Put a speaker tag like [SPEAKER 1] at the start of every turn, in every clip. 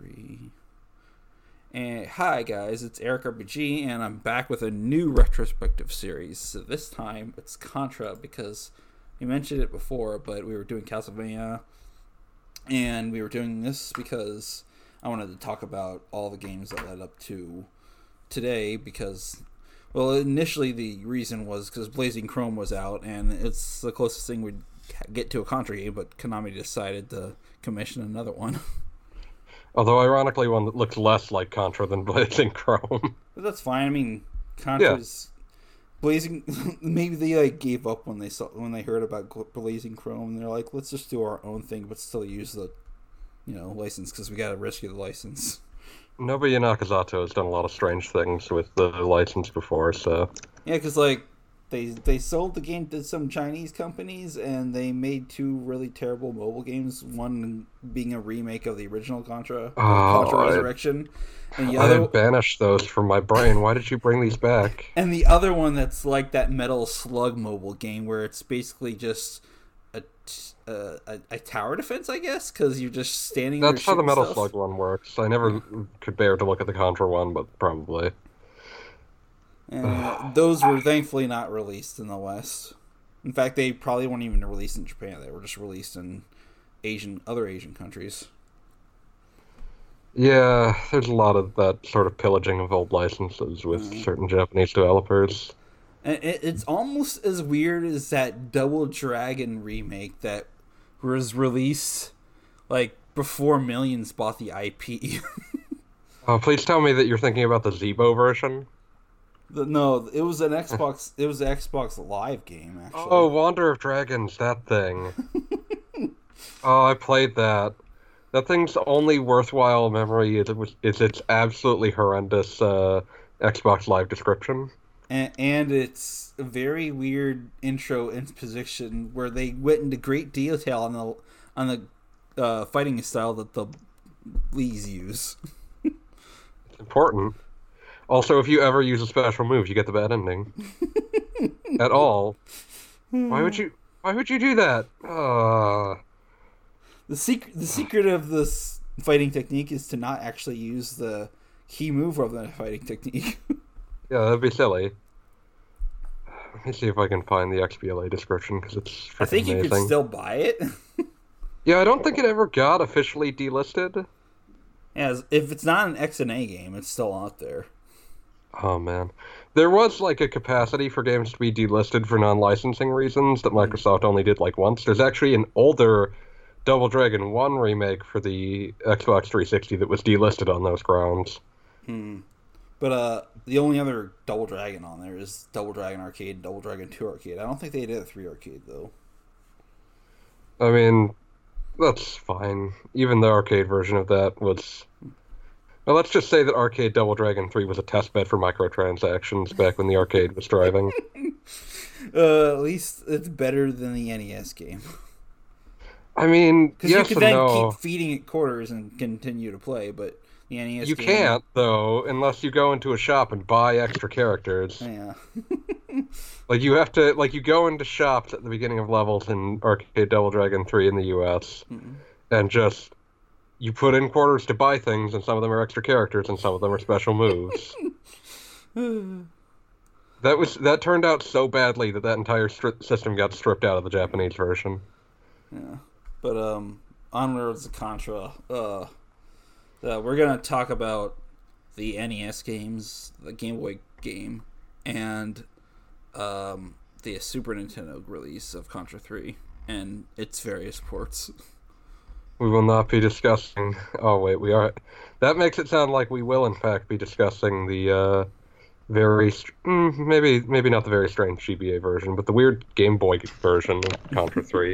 [SPEAKER 1] 3. And hi guys, it's Eric RPG, and I'm back with a new retrospective series. So this time it's Contra, because we mentioned it before, but we were doing Castlevania, and we were doing this because I wanted to talk about all the games that led up to today, because, well, initially the reason was because Blazing Chrome was out, and it's the closest thing we'd get to a Contra game, but Konami decided to commission another one.
[SPEAKER 2] Although, ironically, one that looks less like Contra than Blazing Chrome.
[SPEAKER 1] But that's fine. I mean, Contra's Blazing. Maybe they gave up when they heard about Blazing Chrome, and they're like, let's just do our own thing, but still use the, license, because we got to rescue the license.
[SPEAKER 2] Nobuya Nakazato has done a lot of strange things with the license before, so
[SPEAKER 1] yeah, because They sold the game to some Chinese companies, and they made 2 really terrible mobile games. One being a remake of the original Contra, Contra Resurrection, and the other.
[SPEAKER 2] I banished those from my brain. Why did you bring these back?
[SPEAKER 1] And the other one that's like that Metal Slug mobile game, where it's basically just a tower defense, I guess, because you're just standing there.
[SPEAKER 2] That's how the Metal
[SPEAKER 1] stuff.
[SPEAKER 2] Slug one works. I never could bear to look at the Contra one, but probably.
[SPEAKER 1] And those were thankfully not released in the West. In fact, they probably weren't even released in Japan. They were just released in other Asian countries.
[SPEAKER 2] Yeah, there's a lot of that sort of pillaging of old licenses with certain Japanese developers.
[SPEAKER 1] And it's almost as weird as that Double Dragon remake that was released before millions bought the IP.
[SPEAKER 2] Oh, please tell me that you're thinking about the Zeebo version.
[SPEAKER 1] No, it was an Xbox. It was an Xbox Live game, actually.
[SPEAKER 2] Oh, Wander of Dragons, that thing. Oh, I played that. That thing's only worthwhile memory is its absolutely horrendous Xbox Live description.
[SPEAKER 1] And it's a very weird intro exposition where they went into great detail on the fighting style that the Lees use.
[SPEAKER 2] It's important. Also, if you ever use a special move, you get the bad ending. At all. Why would you do that?
[SPEAKER 1] The secret of this fighting technique is to not actually use the key move of the fighting technique.
[SPEAKER 2] Yeah, that'd be silly. Let me see if I can find the XBLA description, because it's freaking
[SPEAKER 1] I think you
[SPEAKER 2] amazing.
[SPEAKER 1] could still buy it.
[SPEAKER 2] Yeah, I don't think it ever got officially delisted.
[SPEAKER 1] Yeah, if it's not an XNA game, it's still out there.
[SPEAKER 2] Oh, man. There was, a capacity for games to be delisted for non-licensing reasons that Microsoft only did, once. There's actually an older Double Dragon 1 remake for the Xbox 360 that was delisted on those grounds.
[SPEAKER 1] But the only other Double Dragon on there is Double Dragon Arcade and Double Dragon 2 Arcade. I don't think they did a 3 Arcade, though.
[SPEAKER 2] I mean, that's fine. Even the arcade version of that was... Well, let's just say that Arcade Double Dragon 3 was a testbed for microtransactions back when the arcade was thriving.
[SPEAKER 1] At least it's better than the NES game.
[SPEAKER 2] I mean, yes and no. Because
[SPEAKER 1] you could then keep feeding it quarters and continue to play, but the NES
[SPEAKER 2] you
[SPEAKER 1] game...
[SPEAKER 2] can't, though, unless you go into a shop and buy extra characters.
[SPEAKER 1] Yeah.
[SPEAKER 2] You have to... you go into shops at the beginning of levels in Arcade Double Dragon 3 in the US, and just... You put in quarters to buy things, and some of them are extra characters, and some of them are special moves. That turned out so badly that entire system got stripped out of the Japanese version.
[SPEAKER 1] Yeah, but onwards to Contra. We're gonna talk about the NES games, the Game Boy game, and the Super Nintendo release of Contra 3 and its various ports.
[SPEAKER 2] We will not be discussing... Oh, wait, we are... That makes it sound like we will, in fact, be discussing the maybe not the very strange GBA version, but the weird Game Boy version of Contra 3.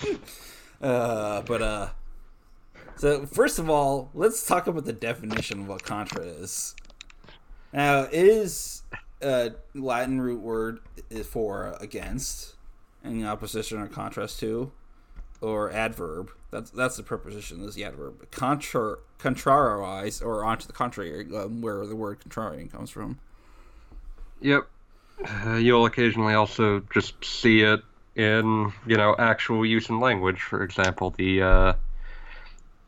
[SPEAKER 1] So, first of all, let's talk about the definition of what Contra is. Now, it is a Latin root word for against, in opposition or contrast to, or adverb. That's the preposition, is the adverb. Contrariwise, or onto the contrary, where the word contrarian comes from.
[SPEAKER 2] Yep. You'll occasionally also just see it in, actual use in language. For example, the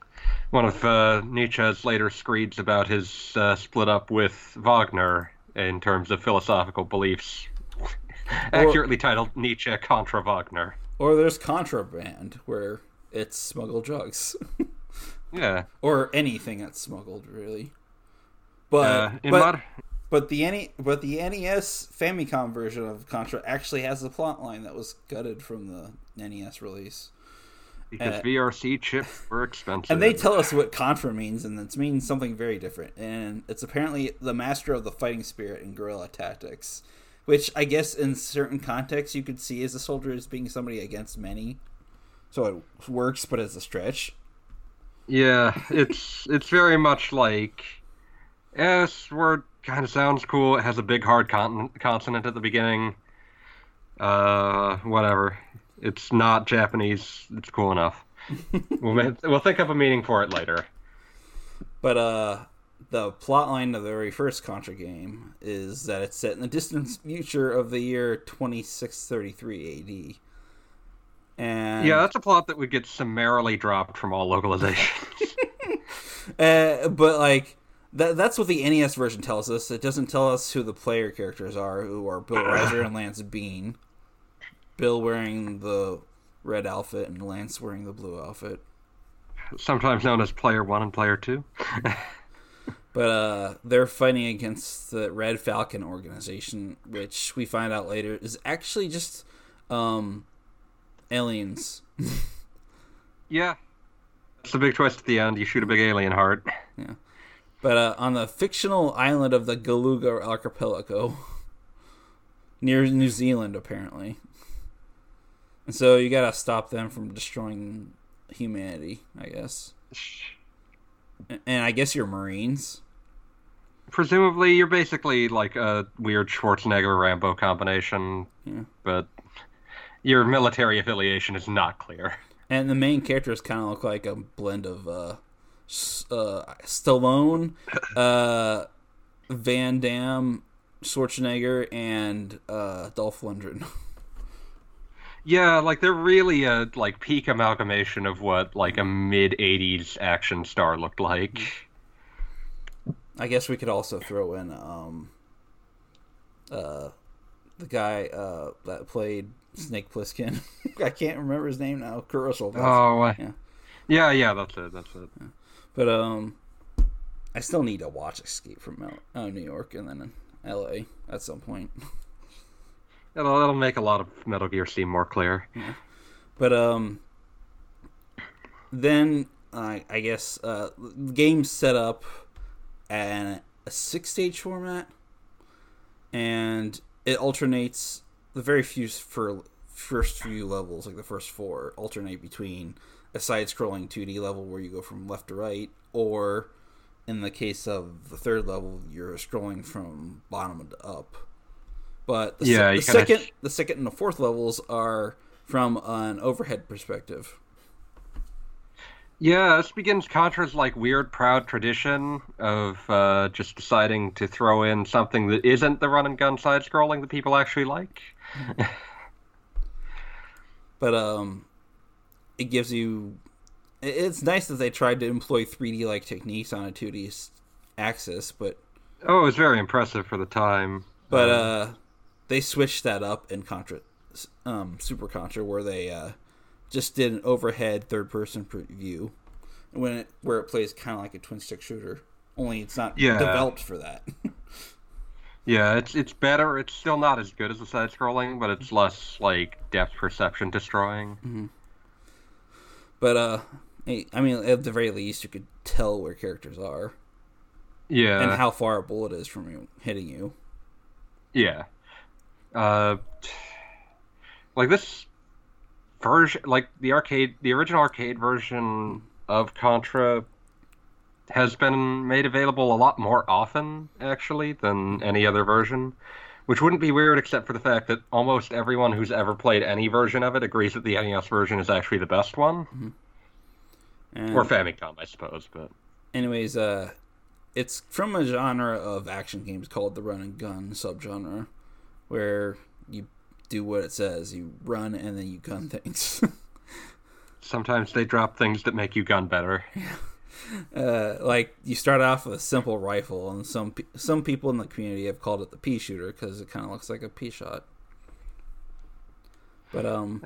[SPEAKER 2] One of Nietzsche's later screeds about his split up with Wagner in terms of philosophical beliefs,
[SPEAKER 1] Or
[SPEAKER 2] accurately titled Nietzsche contra Wagner.
[SPEAKER 1] or there's contraband where it's smuggled drugs.
[SPEAKER 2] Yeah.
[SPEAKER 1] Or anything that's smuggled, really. But
[SPEAKER 2] In
[SPEAKER 1] but
[SPEAKER 2] mod-
[SPEAKER 1] but the NES Famicom version of Contra actually has a plot line that was gutted from the NES release.
[SPEAKER 2] because VRC chips were expensive.
[SPEAKER 1] And they tell us what Contra means, and it means something very different. And it's apparently the master of the fighting spirit in guerrilla tactics, which I guess in certain contexts you could see as a soldier as being somebody against many. So it works, but it's a stretch.
[SPEAKER 2] Yeah, it's very much like, yeah, this word kind of sounds cool. It has a big hard consonant at the beginning. Whatever. It's not Japanese. It's cool enough. We'll think up a meaning for it later.
[SPEAKER 1] But the plot line of the very first Contra game is that it's set in the distant future of the year 2633 AD. And
[SPEAKER 2] Yeah, that's a plot that would get summarily dropped from all localizations.
[SPEAKER 1] but like that's what the NES version tells us. It doesn't tell us who the player characters are, who are Bill Riser and Lance Bean. Bill wearing the red outfit and Lance wearing the blue outfit.
[SPEAKER 2] Sometimes known as Player 1 and Player 2.
[SPEAKER 1] But they're fighting against the Red Falcon organization, which we find out later is actually just aliens.
[SPEAKER 2] Yeah. It's a big twist at the end. You shoot a big alien heart.
[SPEAKER 1] Yeah. But on the fictional island of the Galuga Archipelago, near New Zealand, apparently. And so you gotta stop them from destroying humanity, I guess. And I guess you're Marines.
[SPEAKER 2] Presumably, you're basically like a weird Schwarzenegger-Rambo combination,
[SPEAKER 1] Yeah.
[SPEAKER 2] but your military affiliation is not clear.
[SPEAKER 1] And the main characters kind of look like a blend of Stallone, Van Damme, Schwarzenegger, and Dolph Lundgren.
[SPEAKER 2] Yeah, like they're really a like peak amalgamation of what like a mid-'80s action star looked like.
[SPEAKER 1] I guess we could also throw in the guy that played Snake Plissken. I can't remember his name now. Kurt Russell.
[SPEAKER 2] Oh,
[SPEAKER 1] Yeah.
[SPEAKER 2] yeah, that's it.
[SPEAKER 1] Yeah. But I still need to watch Escape from New York and then L.A. at some point.
[SPEAKER 2] It'll make a lot of Metal Gear seem more clear.
[SPEAKER 1] Yeah. But then I guess the game's set up at a 6-stage format, and it alternates the very few first few levels, like the first 4, alternate between a side-scrolling 2D level where you go from left to right, or in the case of the 3rd level, you're scrolling from bottom to up. But the second and the 4th levels are from an overhead perspective.
[SPEAKER 2] Yeah, this begins Contra's like weird, proud tradition of just deciding to throw in something that isn't the run and gun side scrolling that people actually like.
[SPEAKER 1] But it gives you. It's nice that they tried to employ 3D like techniques on a 2D axis, but
[SPEAKER 2] oh, it was very impressive for the time.
[SPEAKER 1] But they switched that up in Contra, Super Contra, where they just did an overhead third-person view, where it plays kind of like a twin-stick shooter. Only it's not developed for that.
[SPEAKER 2] Yeah, it's better. It's still not as good as the side-scrolling, but it's less like depth perception destroying.
[SPEAKER 1] Mm-hmm. But I mean, at the very least, you could tell where characters are.
[SPEAKER 2] Yeah,
[SPEAKER 1] and how far a bullet is from you hitting you.
[SPEAKER 2] Yeah. Like this version, like the original arcade version of Contra has been made available a lot more often, actually, than any other version. Which wouldn't be weird except for the fact that almost everyone who's ever played any version of it agrees that the NES version is actually the best one.
[SPEAKER 1] Mm-hmm.
[SPEAKER 2] Or Famicom, I suppose, but...
[SPEAKER 1] Anyways, it's from a genre of action games called the run and gun subgenre, where you do what it says. You run and then you gun things.
[SPEAKER 2] Sometimes they drop things that make you gun better.
[SPEAKER 1] Like you start off with a simple rifle, and some people in the community have called it the pea shooter because it kind of looks like a pea shot. But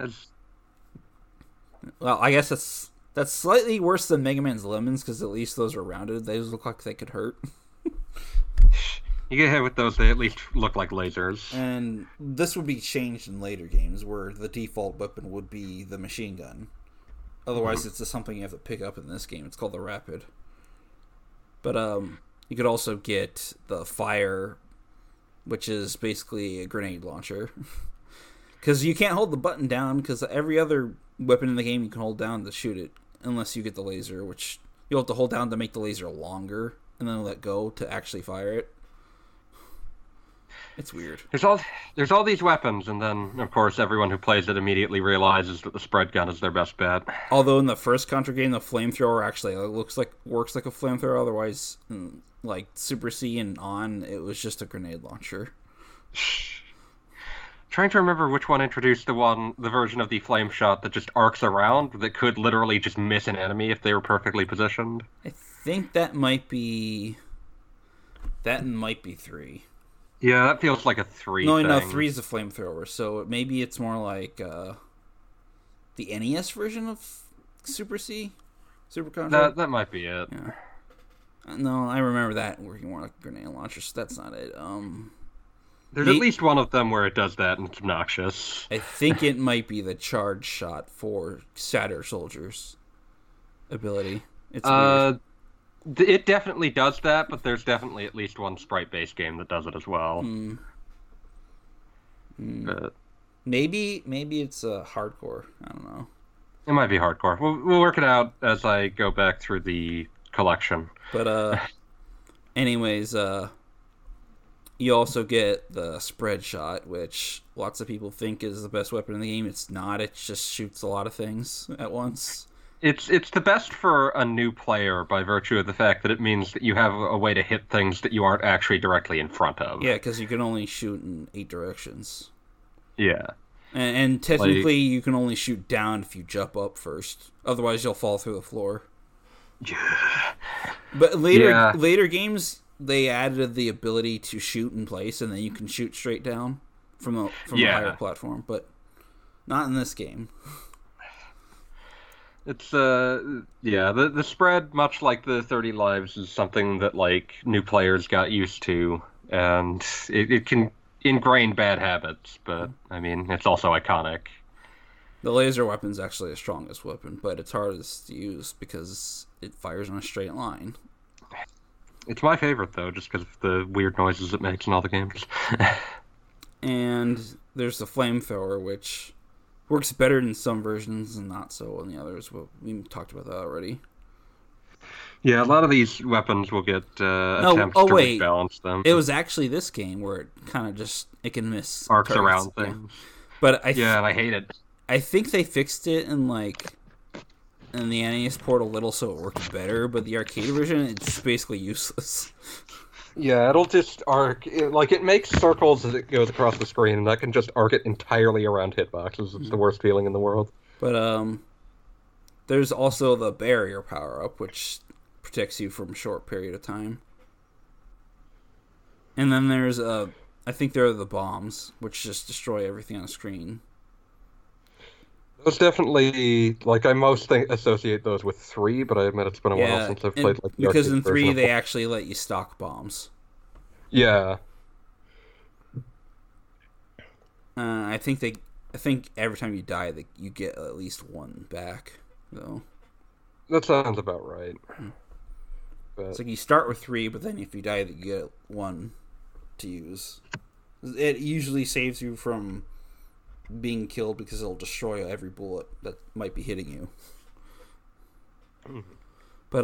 [SPEAKER 1] well, I guess that's slightly worse than Mega Man's lemons because at least those are rounded. Those look like they could hurt.
[SPEAKER 2] You get hit with those, they at least look like lasers.
[SPEAKER 1] And this would be changed in later games where the default weapon would be the machine gun. Otherwise, it's just something you have to pick up in this game. It's called the Rapid. But you could also get the Fire, which is basically a grenade launcher. Because you can't hold the button down, because every other weapon in the game you can hold down to shoot it, unless you get the laser, which you'll have to hold down to make the laser longer, and then let go to actually fire it. It's weird.
[SPEAKER 2] There's all these weapons, and then, of course, everyone who plays it immediately realizes that the spread gun is their best bet.
[SPEAKER 1] Although in the first Contra game, the flamethrower actually works like a flamethrower. Otherwise, like Super C and on, it was just a grenade launcher.
[SPEAKER 2] Trying to remember which one introduced the version of the flame shot that just arcs around that could literally just miss an enemy if they were perfectly positioned.
[SPEAKER 1] I think that might be 3.
[SPEAKER 2] Yeah, that feels like a 3
[SPEAKER 1] No,
[SPEAKER 2] thing.
[SPEAKER 1] no, 3 is a flamethrower, so maybe it's more like the NES version of Super C? Super Contra?
[SPEAKER 2] That might be it.
[SPEAKER 1] Yeah. No, I remember that working more like a grenade launcher, so that's not it.
[SPEAKER 2] There's at least one of them where it does that, and it's obnoxious.
[SPEAKER 1] I think it might be the charge shot for Sadder Soldier's ability. It's weird.
[SPEAKER 2] It definitely does that, but there's definitely at least one sprite-based game that does it as well. But
[SPEAKER 1] Maybe it's hardcore. I don't know.
[SPEAKER 2] it might be hardcore. We'll work it out as I go back through the collection.
[SPEAKER 1] But anyways, you also get the spread shot, which lots of people think is the best weapon in the game. It's not. It just shoots a lot of things at once.
[SPEAKER 2] It's the best for a new player by virtue of the fact that it means that you have a way to hit things that you aren't actually directly in front of.
[SPEAKER 1] Yeah, because you can only shoot in 8 directions.
[SPEAKER 2] Yeah.
[SPEAKER 1] And technically, you can only shoot down if you jump up first. Otherwise, you'll fall through the floor.
[SPEAKER 2] Yeah.
[SPEAKER 1] But later games, they added the ability to shoot in place, and then you can shoot straight down from a higher platform. But not in this game.
[SPEAKER 2] It's the spread, much like the 30 lives, is something that like new players got used to, and it can ingrain bad habits, but I mean it's also iconic.
[SPEAKER 1] The laser weapon's actually the strongest weapon, but it's hardest to use because it fires in a straight line.
[SPEAKER 2] It's my favorite though, just because of the weird noises it makes in all the games.
[SPEAKER 1] And there's the flamethrower, which works better in some versions and not so in the others. Well, we talked about that already.
[SPEAKER 2] Yeah, a lot of these weapons will get attempts to rebalance them.
[SPEAKER 1] It was actually this game where it kind of just it can miss
[SPEAKER 2] arcs
[SPEAKER 1] targets.
[SPEAKER 2] Around things.
[SPEAKER 1] Yeah. But
[SPEAKER 2] and I hate it.
[SPEAKER 1] I think they fixed it in the NES port a little so it worked better. But the arcade version, it's basically useless.
[SPEAKER 2] Yeah, it'll just arc. It makes circles as it goes across the screen, and that can just arc it entirely around hitboxes. It's the worst feeling in the world.
[SPEAKER 1] But there's also the barrier power-up, which protects you from a short period of time. And then there's, I think there are the bombs, which just destroy everything on the screen.
[SPEAKER 2] Those definitely, I mostly associate those with 3, but I admit it's been a while since I've played, the
[SPEAKER 1] because in 3,
[SPEAKER 2] version.
[SPEAKER 1] they actually let you stock bombs.
[SPEAKER 2] Yeah.
[SPEAKER 1] I think every time you die, you get at least one back, though.
[SPEAKER 2] That sounds about right. But
[SPEAKER 1] it's like you start with 3, but then if you die, you get 1 to use. It usually saves you from being killed because it'll destroy every bullet that might be hitting you. But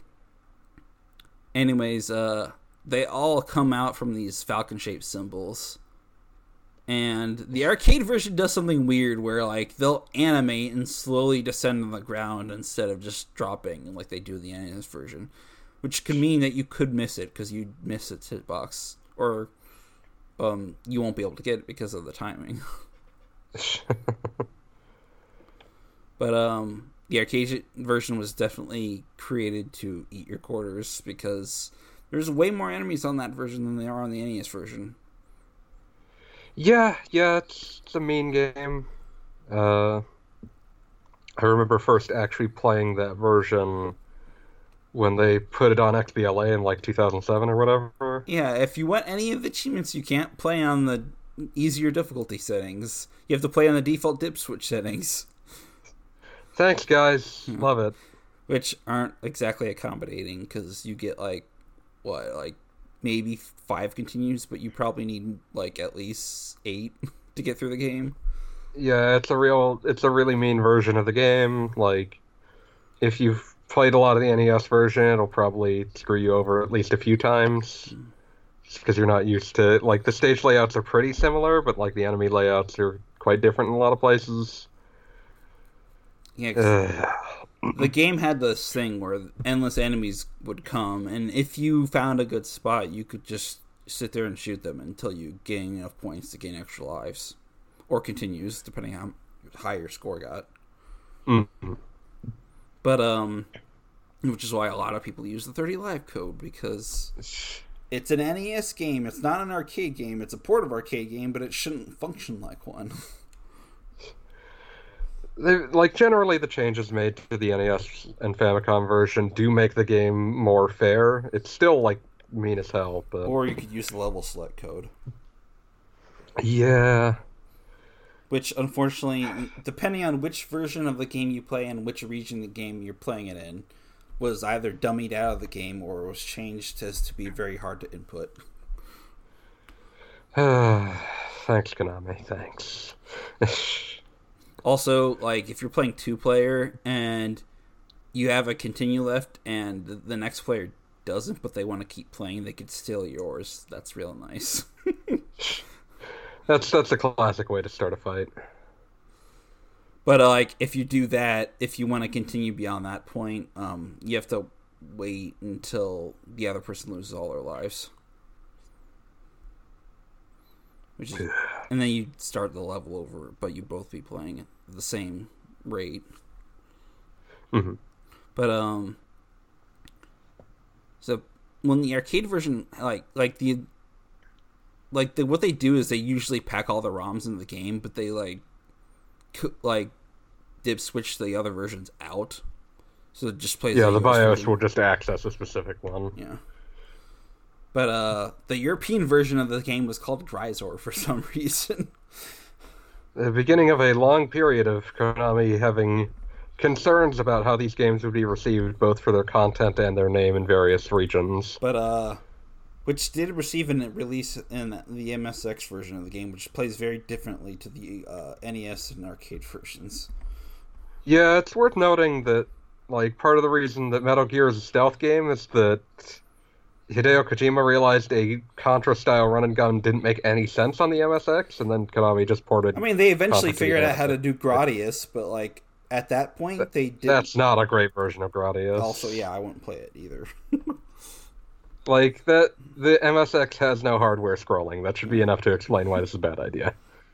[SPEAKER 1] anyways, they all come out from these falcon-shaped symbols. And the arcade version does something weird where they'll animate and slowly descend on the ground instead of just dropping like they do in the NES version, which could mean that you could miss it because you'd miss its hitbox, or you won't be able to get it because of the timing. But the arcade version was definitely created to eat your quarters because there's way more enemies on that version than there are on the NES version.
[SPEAKER 2] Yeah, it's a mean game. I remember first actually playing that version when they put it on XBLA in like 2007 or whatever.
[SPEAKER 1] Yeah, if you want any of the achievements, you can't play on the easier difficulty settings. You have to play on the default dip switch settings.
[SPEAKER 2] Thanks, guys. Love it.
[SPEAKER 1] Which aren't exactly accommodating because you get maybe 5 continues, but you probably need like at least 8 to get through the game.
[SPEAKER 2] Yeah, it's a really mean version of the game. Like, if you've played a lot of the NES version, it'll probably screw you over at least a few times. Just because you're not used to, like, the stage layouts are pretty similar, but like the enemy layouts are quite different in a lot of places.
[SPEAKER 1] Yeah, the game had this thing where endless enemies would come, and if you found a good spot, you could just sit there and shoot them until you gain enough points to gain extra lives. Or continues, depending on how high your score got.
[SPEAKER 2] Mm-hmm.
[SPEAKER 1] But, which is why a lot of people use the 30 life code, because it's an NES game, it's not an arcade game, it's a port of arcade game, but it shouldn't function like one.
[SPEAKER 2] Generally the changes made to the NES and Famicom version do make the game more fair. It's still, like, mean as hell, but...
[SPEAKER 1] Or you could use the level select code.
[SPEAKER 2] Yeah...
[SPEAKER 1] Which, unfortunately, depending on which version of the game you play and which region of the game you're playing it in, was either dummied out of the game or was changed as to be very hard to input.
[SPEAKER 2] Thanks, Konami. Thanks.
[SPEAKER 1] Also, like, if you're playing 2-player and you have a continue left and the next player doesn't, but they want to keep playing, they could steal yours. That's real nice.
[SPEAKER 2] That's a classic way to start a fight.
[SPEAKER 1] But like, if you do that, if you want to continue beyond that point, you have to wait until the other person loses all their lives. And then you start the level over, but you both be playing at the same rate.
[SPEAKER 2] Mm-hmm.
[SPEAKER 1] But so when the arcade version, what they do is they usually pack all the ROMs in the game, but they dip switch the other versions out, so it just plays.
[SPEAKER 2] Yeah, the BIOS will just access a specific one.
[SPEAKER 1] Yeah, but the European version of the game was called Dryzor for some reason.
[SPEAKER 2] The beginning of a long period of Konami having concerns about how these games would be received, both for their content and their name in various regions.
[SPEAKER 1] But which did receive a release in the MSX version of the game, which plays very differently to the NES and arcade versions.
[SPEAKER 2] Yeah, it's worth noting that, like, part of the reason that Metal Gear is a stealth game is that Hideo Kojima realized a Contra-style run-and-gun didn't make any sense on the MSX, and then Konami just ported...
[SPEAKER 1] I mean, they eventually figured out how to do Gradius, but, like, at that point, they did...
[SPEAKER 2] That's not a great version of Gradius.
[SPEAKER 1] Also, yeah, I wouldn't play it either.
[SPEAKER 2] Like, the MSX has no hardware scrolling. That should be enough to explain why this is a bad idea.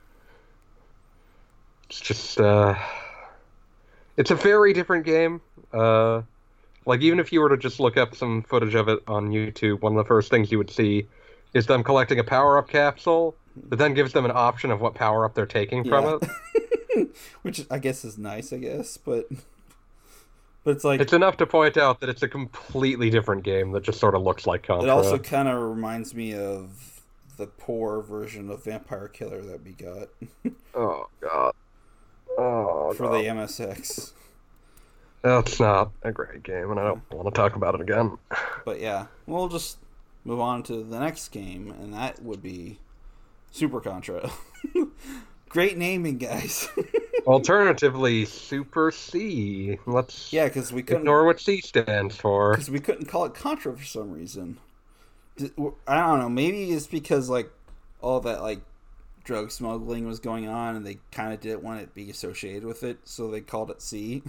[SPEAKER 2] It's just, it's a very different game. Like, even if you were to just look up some footage of it on YouTube, one of the first things you would see is them collecting a power-up capsule that then gives them an option of what power-up they're taking from it.
[SPEAKER 1] Which I guess is nice, but it's like...
[SPEAKER 2] It's enough to point out that it's a completely different game that just sort of looks like Contra.
[SPEAKER 1] It also kind of reminds me of the poor version of Vampire Killer that we got.
[SPEAKER 2] Oh, God. Oh,
[SPEAKER 1] for the MSX.
[SPEAKER 2] It's not a great game, and I don't want to talk about it again.
[SPEAKER 1] But yeah, we'll just move on to the next game, and that would be Super Contra. Great naming, guys.
[SPEAKER 2] Alternatively, Super C.
[SPEAKER 1] Because we couldn't
[SPEAKER 2] ignore what C stands for.
[SPEAKER 1] Because we couldn't call it Contra for some reason. I don't know. Maybe it's because like all that like drug smuggling was going on, and they kind of didn't want it to be associated with it, so they called it C.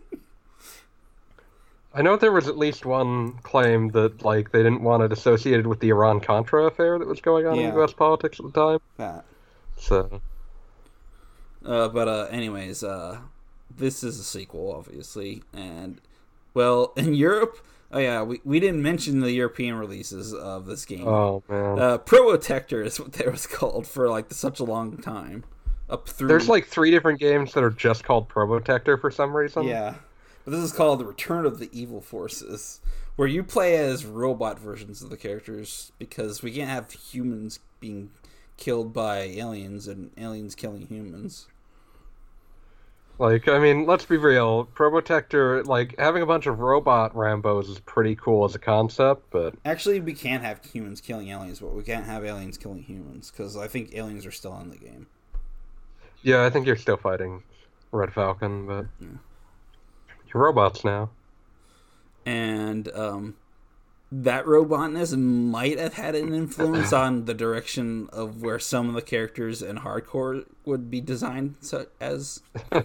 [SPEAKER 2] I know there was at least one claim that like they didn't want it associated with the Iran-Contra affair that was going on in U.S. politics at the time.
[SPEAKER 1] That.
[SPEAKER 2] So.
[SPEAKER 1] But anyways, this is a sequel, obviously, and well, in Europe, oh yeah, we didn't mention the European releases of this game.
[SPEAKER 2] Oh man,
[SPEAKER 1] Probotector is what they was called for like such a long time. Up through
[SPEAKER 2] there's like 3 different games that are just called Probotector for some reason.
[SPEAKER 1] yeah, but this is called The Return of the Evil Forces, where you play as robot versions of the characters because we can't have humans being killed by aliens and aliens killing humans.
[SPEAKER 2] Like, I mean, let's be real. Probotector, like, having a bunch of robot Rambos is pretty cool as a concept, but...
[SPEAKER 1] Actually, we can't have humans killing aliens, but we can't have aliens killing humans, because I think aliens are still in the game.
[SPEAKER 2] Yeah, I think you're still fighting Red Falcon, but... Yeah. You're robots now.
[SPEAKER 1] And, that robotness might have had an influence on the direction of where some of the characters in Hardcore would be designed as.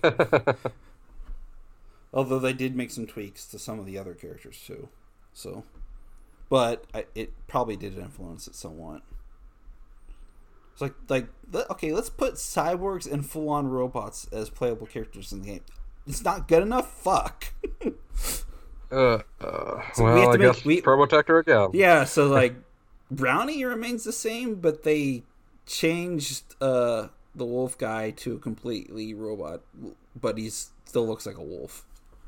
[SPEAKER 1] Although they did make some tweaks to some of the other characters too. So, but it probably did influence it somewhat. It's okay, let's put cyborgs and full-on robots as playable characters in the game. It's not good enough? Fuck.
[SPEAKER 2] Well, I guess Probotector again.
[SPEAKER 1] Yeah, so like Brownie remains the same, but they changed the wolf guy to a completely robot, but he still looks like a wolf.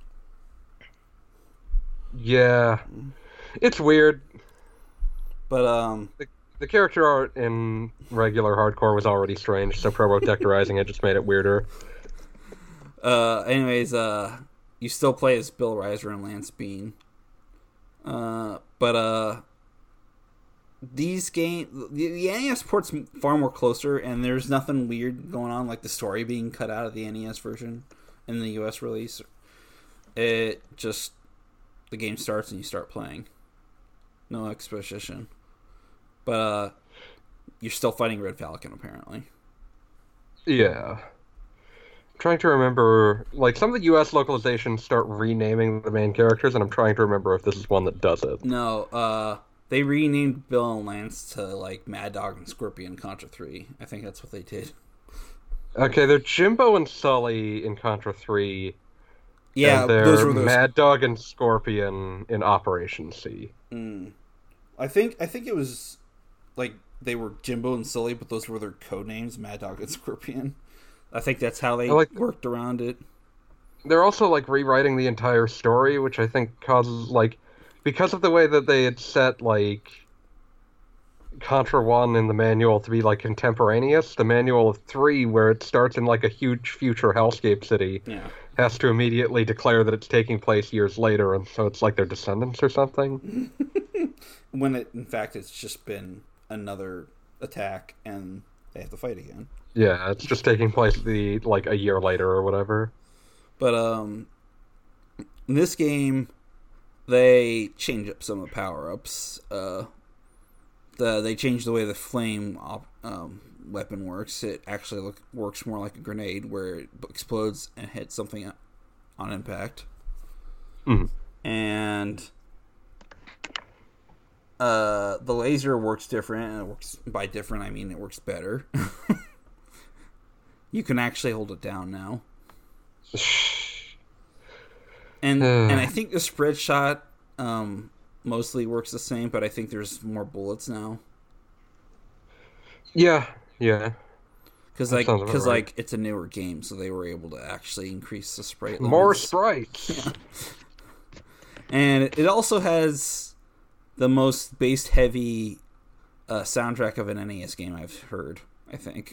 [SPEAKER 2] Yeah, it's weird.
[SPEAKER 1] But
[SPEAKER 2] the character art in regular Hardcore was already strange, so Probotectorizing it just made it weirder.
[SPEAKER 1] Anyways, you still play as Bill Reiser and Lance Bean. But these games, the NES port's far more closer, and there's nothing weird going on, like the story being cut out of the NES version in the US release. It just, the game starts and you start playing. No exposition. But you're still fighting Red Falcon, apparently.
[SPEAKER 2] Yeah. Trying to remember, like, some of the US localizations start renaming the main characters, and I'm trying to remember if this is one that does it.
[SPEAKER 1] No, they renamed Bill and Lance to, like, Mad Dog and Scorpion Contra 3. I think that's what they did.
[SPEAKER 2] Okay, they're Jimbo and Sully in Contra 3.
[SPEAKER 1] Yeah,
[SPEAKER 2] and they're
[SPEAKER 1] those were those.
[SPEAKER 2] Mad Dog and Scorpion in Operation C.
[SPEAKER 1] I think it was, like, they were Jimbo and Sully, but those were their code names, Mad Dog and Scorpion. I think that's how they worked around it.
[SPEAKER 2] They're also, like, rewriting the entire story, which I think causes, like... Because of the way that they had set, like, Contra 1 in the manual to be, like, contemporaneous, the manual of 3, where it starts in, like, a huge future hellscape city, has to immediately declare that it's taking place years later, and so it's like their descendants or something.
[SPEAKER 1] When in fact, it's just been another attack, and they have to fight again.
[SPEAKER 2] Yeah, it's just taking place a year later or whatever.
[SPEAKER 1] But in this game, they change up some of the power-ups. They change the way the flame weapon works. It actually works more like a grenade, where it explodes and hits something on impact. And the laser works different, and it works by different. I mean, it works better. You can actually hold it down now. And I think the spread shot mostly works the same, but I think there's more bullets now.
[SPEAKER 2] Yeah.
[SPEAKER 1] Because it's a newer game, so they were able to actually increase the sprite limits.
[SPEAKER 2] More sprites.
[SPEAKER 1] Yeah. And it also has the most bass heavy soundtrack of an NES game I've heard, I think.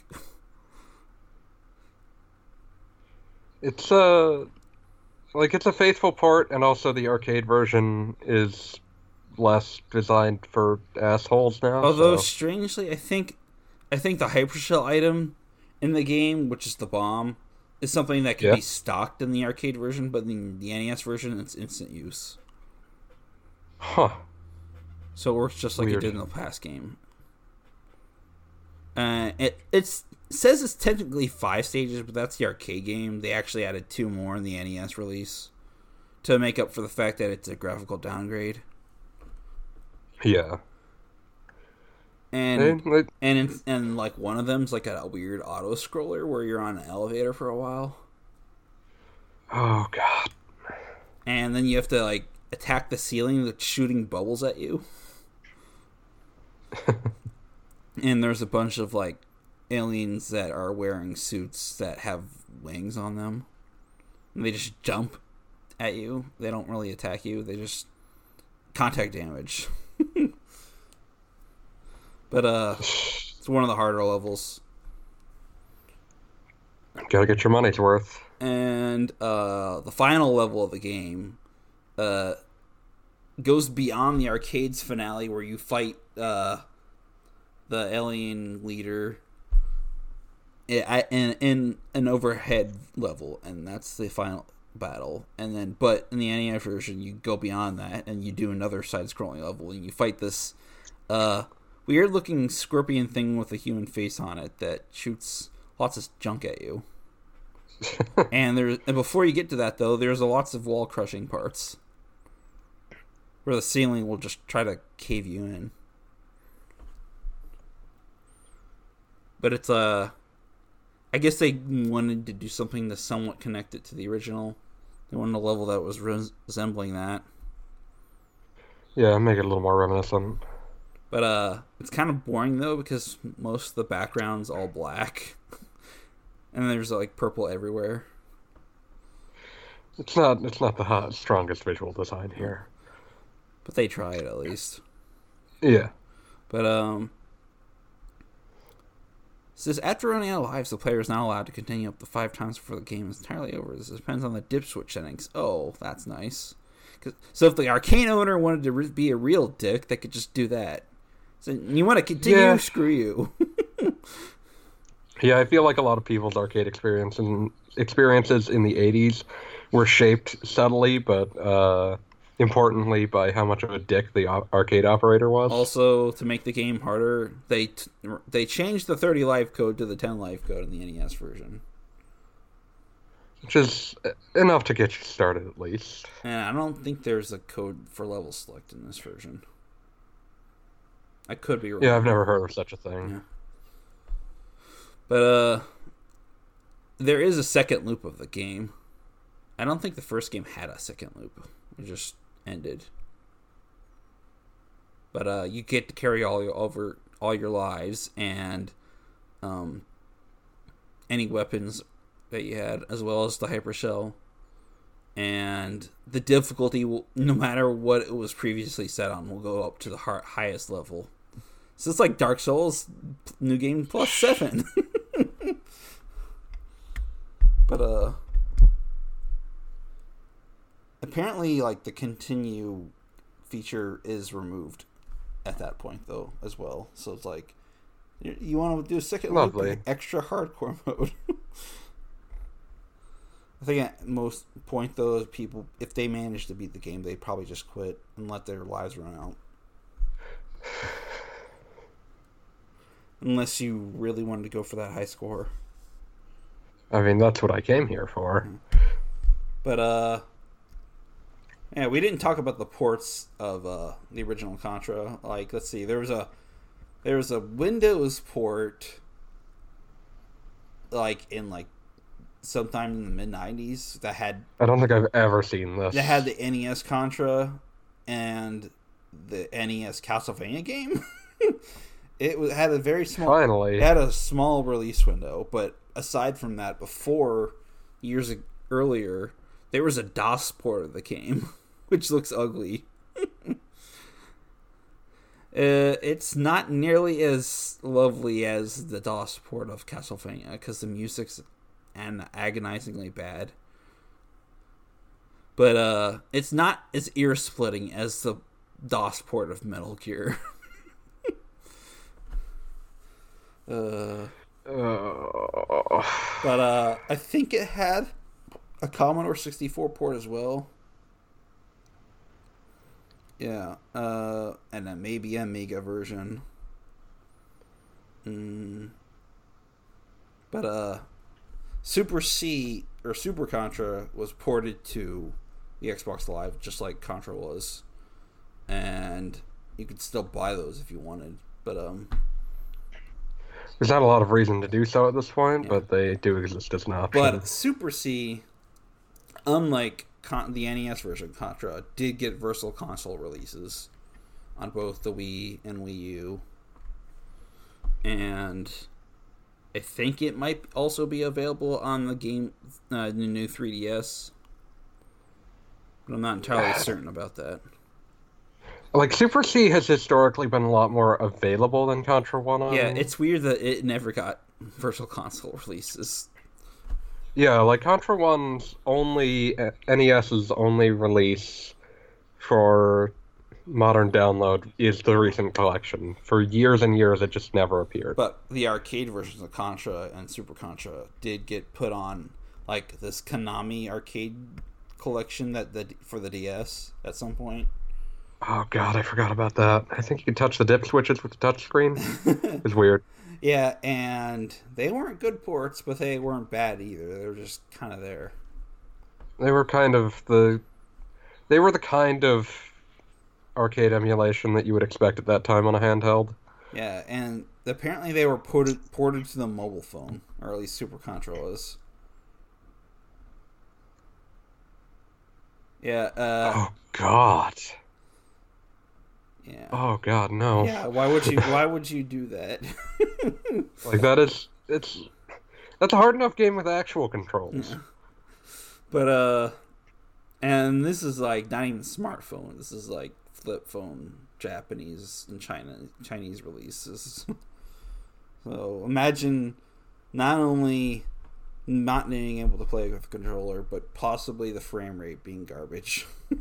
[SPEAKER 2] It's it's a faithful port, and also the arcade version is less designed for assholes now.
[SPEAKER 1] Although strangely, I think the hypershell item in the game, which is the bomb, is something that can be stocked in the arcade version, but in the NES version, it's instant use.
[SPEAKER 2] Huh.
[SPEAKER 1] So it works just like it did in the past game. It says it's technically 5 stages, but that's the arcade game. They actually added 2 more in the NES release to make up for the fact that it's a graphical downgrade.
[SPEAKER 2] Yeah.
[SPEAKER 1] And like one of them's like a weird auto scroller where you're on an elevator for a while.
[SPEAKER 2] Oh god.
[SPEAKER 1] And then you have to like attack the ceiling that's shooting bubbles at you. And there's a bunch of like aliens that are wearing suits that have wings on them. And they just jump at you. They don't really attack you. They just contact damage. But it's one of the harder levels.
[SPEAKER 2] Gotta get your money's worth.
[SPEAKER 1] And the final level of the game goes beyond the arcade's finale, where you fight the alien leader in an overhead level, and that's the final battle. And then, but in the NES version, you go beyond that, and you do another side-scrolling level, and you fight this weird-looking scorpion thing with a human face on it that shoots lots of junk at you. And before you get to that, though, there's lots of wall-crushing parts where the ceiling will just try to cave you in. But it's I guess they wanted to do something to somewhat connect it to the original. They wanted a level that was resembling that.
[SPEAKER 2] Yeah, make it a little more reminiscent.
[SPEAKER 1] But it's kind of boring though, because most of the background's all black, and there's like purple everywhere.
[SPEAKER 2] It's not the strongest visual design here.
[SPEAKER 1] But they tried at least.
[SPEAKER 2] Yeah.
[SPEAKER 1] But it says after running out of lives, the player is not allowed to continue up to 5 times before the game is entirely over. This depends on the dip switch settings. Oh, that's nice. So if the arcade owner wanted to be a real dick, they could just do that. So you want to continue?
[SPEAKER 2] Yeah.
[SPEAKER 1] Screw you.
[SPEAKER 2] Yeah, I feel like a lot of people's arcade experiences in the 80s were shaped subtly, but importantly by how much of a dick the arcade operator was.
[SPEAKER 1] Also, to make the game harder, they changed the 30 life code to the 10 life code in the NES version.
[SPEAKER 2] Which is enough to get you started, at least.
[SPEAKER 1] And I don't think there's a code for level select in this version. I could be wrong.
[SPEAKER 2] Yeah, I've never heard of such a thing.
[SPEAKER 1] Yeah. But there is a second loop of the game. I don't think the first game had a second loop. It just ended. But you get to carry all your lives and any weapons that you had, as well as the hyper shell. And the difficulty will, no matter what it was previously set on, will go up to the highest level. So it's like Dark Souls, new game plus 7. But apparently, like, the continue feature is removed at that point, though, as well. So it's like, you want to do a second loop, extra hardcore mode. I think at most point, though, people, if they manage to beat the game, they probably just quit and let their lives run out. Unless you really wanted to go for that high score.
[SPEAKER 2] I mean, that's what I came here for.
[SPEAKER 1] But, yeah, we didn't talk about the ports of the original Contra. Like, let's see, there was a Windows port, like, in, like, sometime in the mid-90s that had...
[SPEAKER 2] I don't think I've ever seen this.
[SPEAKER 1] That had the NES Contra and the NES Castlevania game. It had a very small...
[SPEAKER 2] Finally.
[SPEAKER 1] It had a small release window, but aside from that, before, years earlier, there was a DOS port of the game, which looks ugly. It's not nearly as lovely as the DOS port of Castlevania, because the music's agonizingly bad. But it's not as ear-splitting as the DOS port of Metal Gear. But I think it had a Commodore 64 port as well. Yeah, and then maybe an Amiga version. But Super C or Super Contra was ported to the Xbox Live, just like Contra was, and you could still buy those if you wanted. But
[SPEAKER 2] there's not a lot of reason to do so at this point,
[SPEAKER 1] yeah.
[SPEAKER 2] but they do exist as an option.
[SPEAKER 1] But Super C, unlike the NES version of Contra, did get Virtual Console releases on both the Wii and Wii U. And I think it might also be available on the new 3DS. But I'm not entirely certain about that.
[SPEAKER 2] Like, Super C has historically been a lot more available than Contra 1.
[SPEAKER 1] Yeah, it's weird that it never got Virtual Console releases.
[SPEAKER 2] Yeah, like Contra 1's NES's only release for modern download is the recent collection. For years and years, it just never appeared.
[SPEAKER 1] But the arcade versions of Contra and Super Contra did get put on, like, this Konami arcade collection for the DS at some point.
[SPEAKER 2] Oh god, I forgot about that. I think you could touch the dip switches with the touchscreen. It's weird.
[SPEAKER 1] Yeah, and they weren't good ports, but they weren't bad either. They were just kind of there.
[SPEAKER 2] They were the kind of arcade emulation that you would expect at that time on a handheld.
[SPEAKER 1] Yeah, and apparently they were ported to the mobile phone, or at least Super Contra was. Yeah.
[SPEAKER 2] Oh god.
[SPEAKER 1] Yeah.
[SPEAKER 2] Oh god, no.
[SPEAKER 1] Yeah. Why would you do that?
[SPEAKER 2] Like that's a hard enough game with actual controls.
[SPEAKER 1] Yeah. But and this is like not even smartphone. This is like flip phone, Japanese and Chinese releases. So imagine not only not being able to play with a controller, but possibly the frame rate being garbage.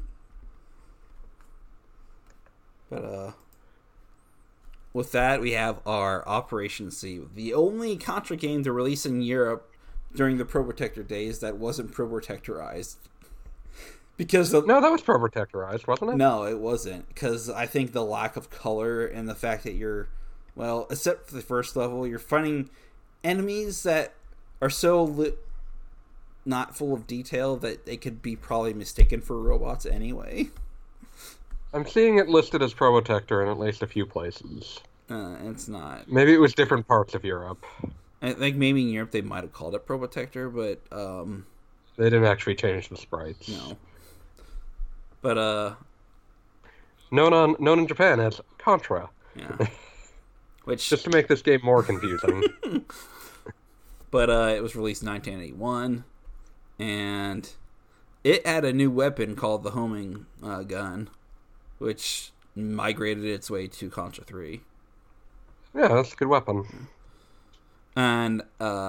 [SPEAKER 1] But with that, we have our Operation C, the only Contra game to release in Europe during the Pro Protector days that wasn't Pro Protectorized. Because
[SPEAKER 2] no, that was Pro Protectorized, wasn't it?
[SPEAKER 1] No, it wasn't. Because I think the lack of color and the fact that except for the first level, you're fighting enemies that are so not full of detail that they could be probably mistaken for robots anyway.
[SPEAKER 2] I'm seeing it listed as Pro Protector in at least a few places.
[SPEAKER 1] It's not.
[SPEAKER 2] Maybe it was different parts of Europe.
[SPEAKER 1] I think maybe in Europe they might have called it Pro Protector, but
[SPEAKER 2] they didn't actually change the sprites.
[SPEAKER 1] No. But
[SPEAKER 2] known in Japan as Contra.
[SPEAKER 1] Yeah. Which
[SPEAKER 2] just to make this game more confusing.
[SPEAKER 1] But it was released in 1981, and it had a new weapon called the homing gun, which migrated its way to Contra 3.
[SPEAKER 2] Yeah, that's a good weapon.
[SPEAKER 1] And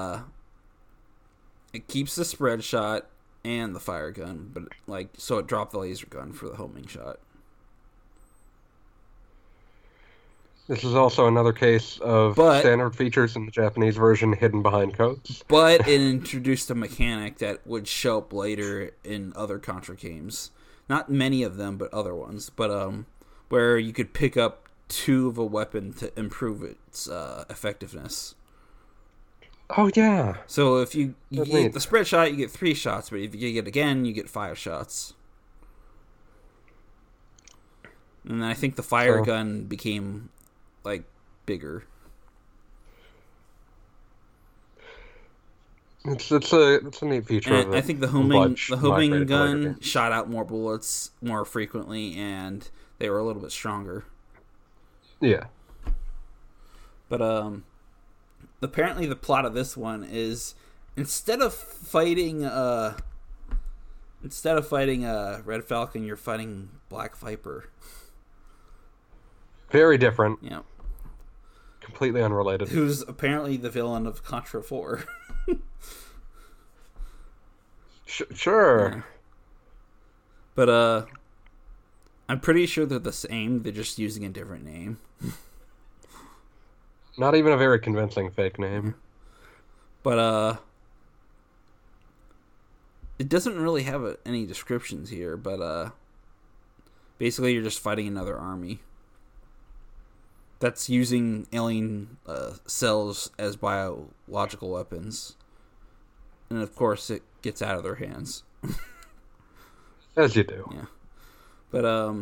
[SPEAKER 1] it keeps the spread shot and the fire gun, but so it dropped the laser gun for the homing shot.
[SPEAKER 2] This is also another case of standard features in the Japanese version hidden behind codes.
[SPEAKER 1] But it introduced a mechanic that would show up later in other Contra games. Not many of them, but other ones. But where you could pick up 2 of a weapon to improve its effectiveness.
[SPEAKER 2] Oh, yeah.
[SPEAKER 1] So if you get the spread shot, you get 3 shots. But if you get it again, you get 5 shots. And I think the fire gun became bigger.
[SPEAKER 2] It's a neat feature.
[SPEAKER 1] And I think the homing gun shot out more bullets more frequently, and they were a little bit stronger.
[SPEAKER 2] Yeah.
[SPEAKER 1] But apparently the plot of this one is instead of fighting Red Falcon, you're fighting Black Viper.
[SPEAKER 2] Very different.
[SPEAKER 1] Yeah.
[SPEAKER 2] Completely unrelated.
[SPEAKER 1] Who's apparently the villain of Contra 4.
[SPEAKER 2] Sure.
[SPEAKER 1] Yeah. But I'm pretty sure they're the same. They're just using a different name.
[SPEAKER 2] Not even a very convincing fake name.
[SPEAKER 1] But it doesn't really have any descriptions here. But basically, you're just fighting another army that's using alien cells as biological weapons. And of course, it gets out of their hands.
[SPEAKER 2] As you do.
[SPEAKER 1] Yeah. But,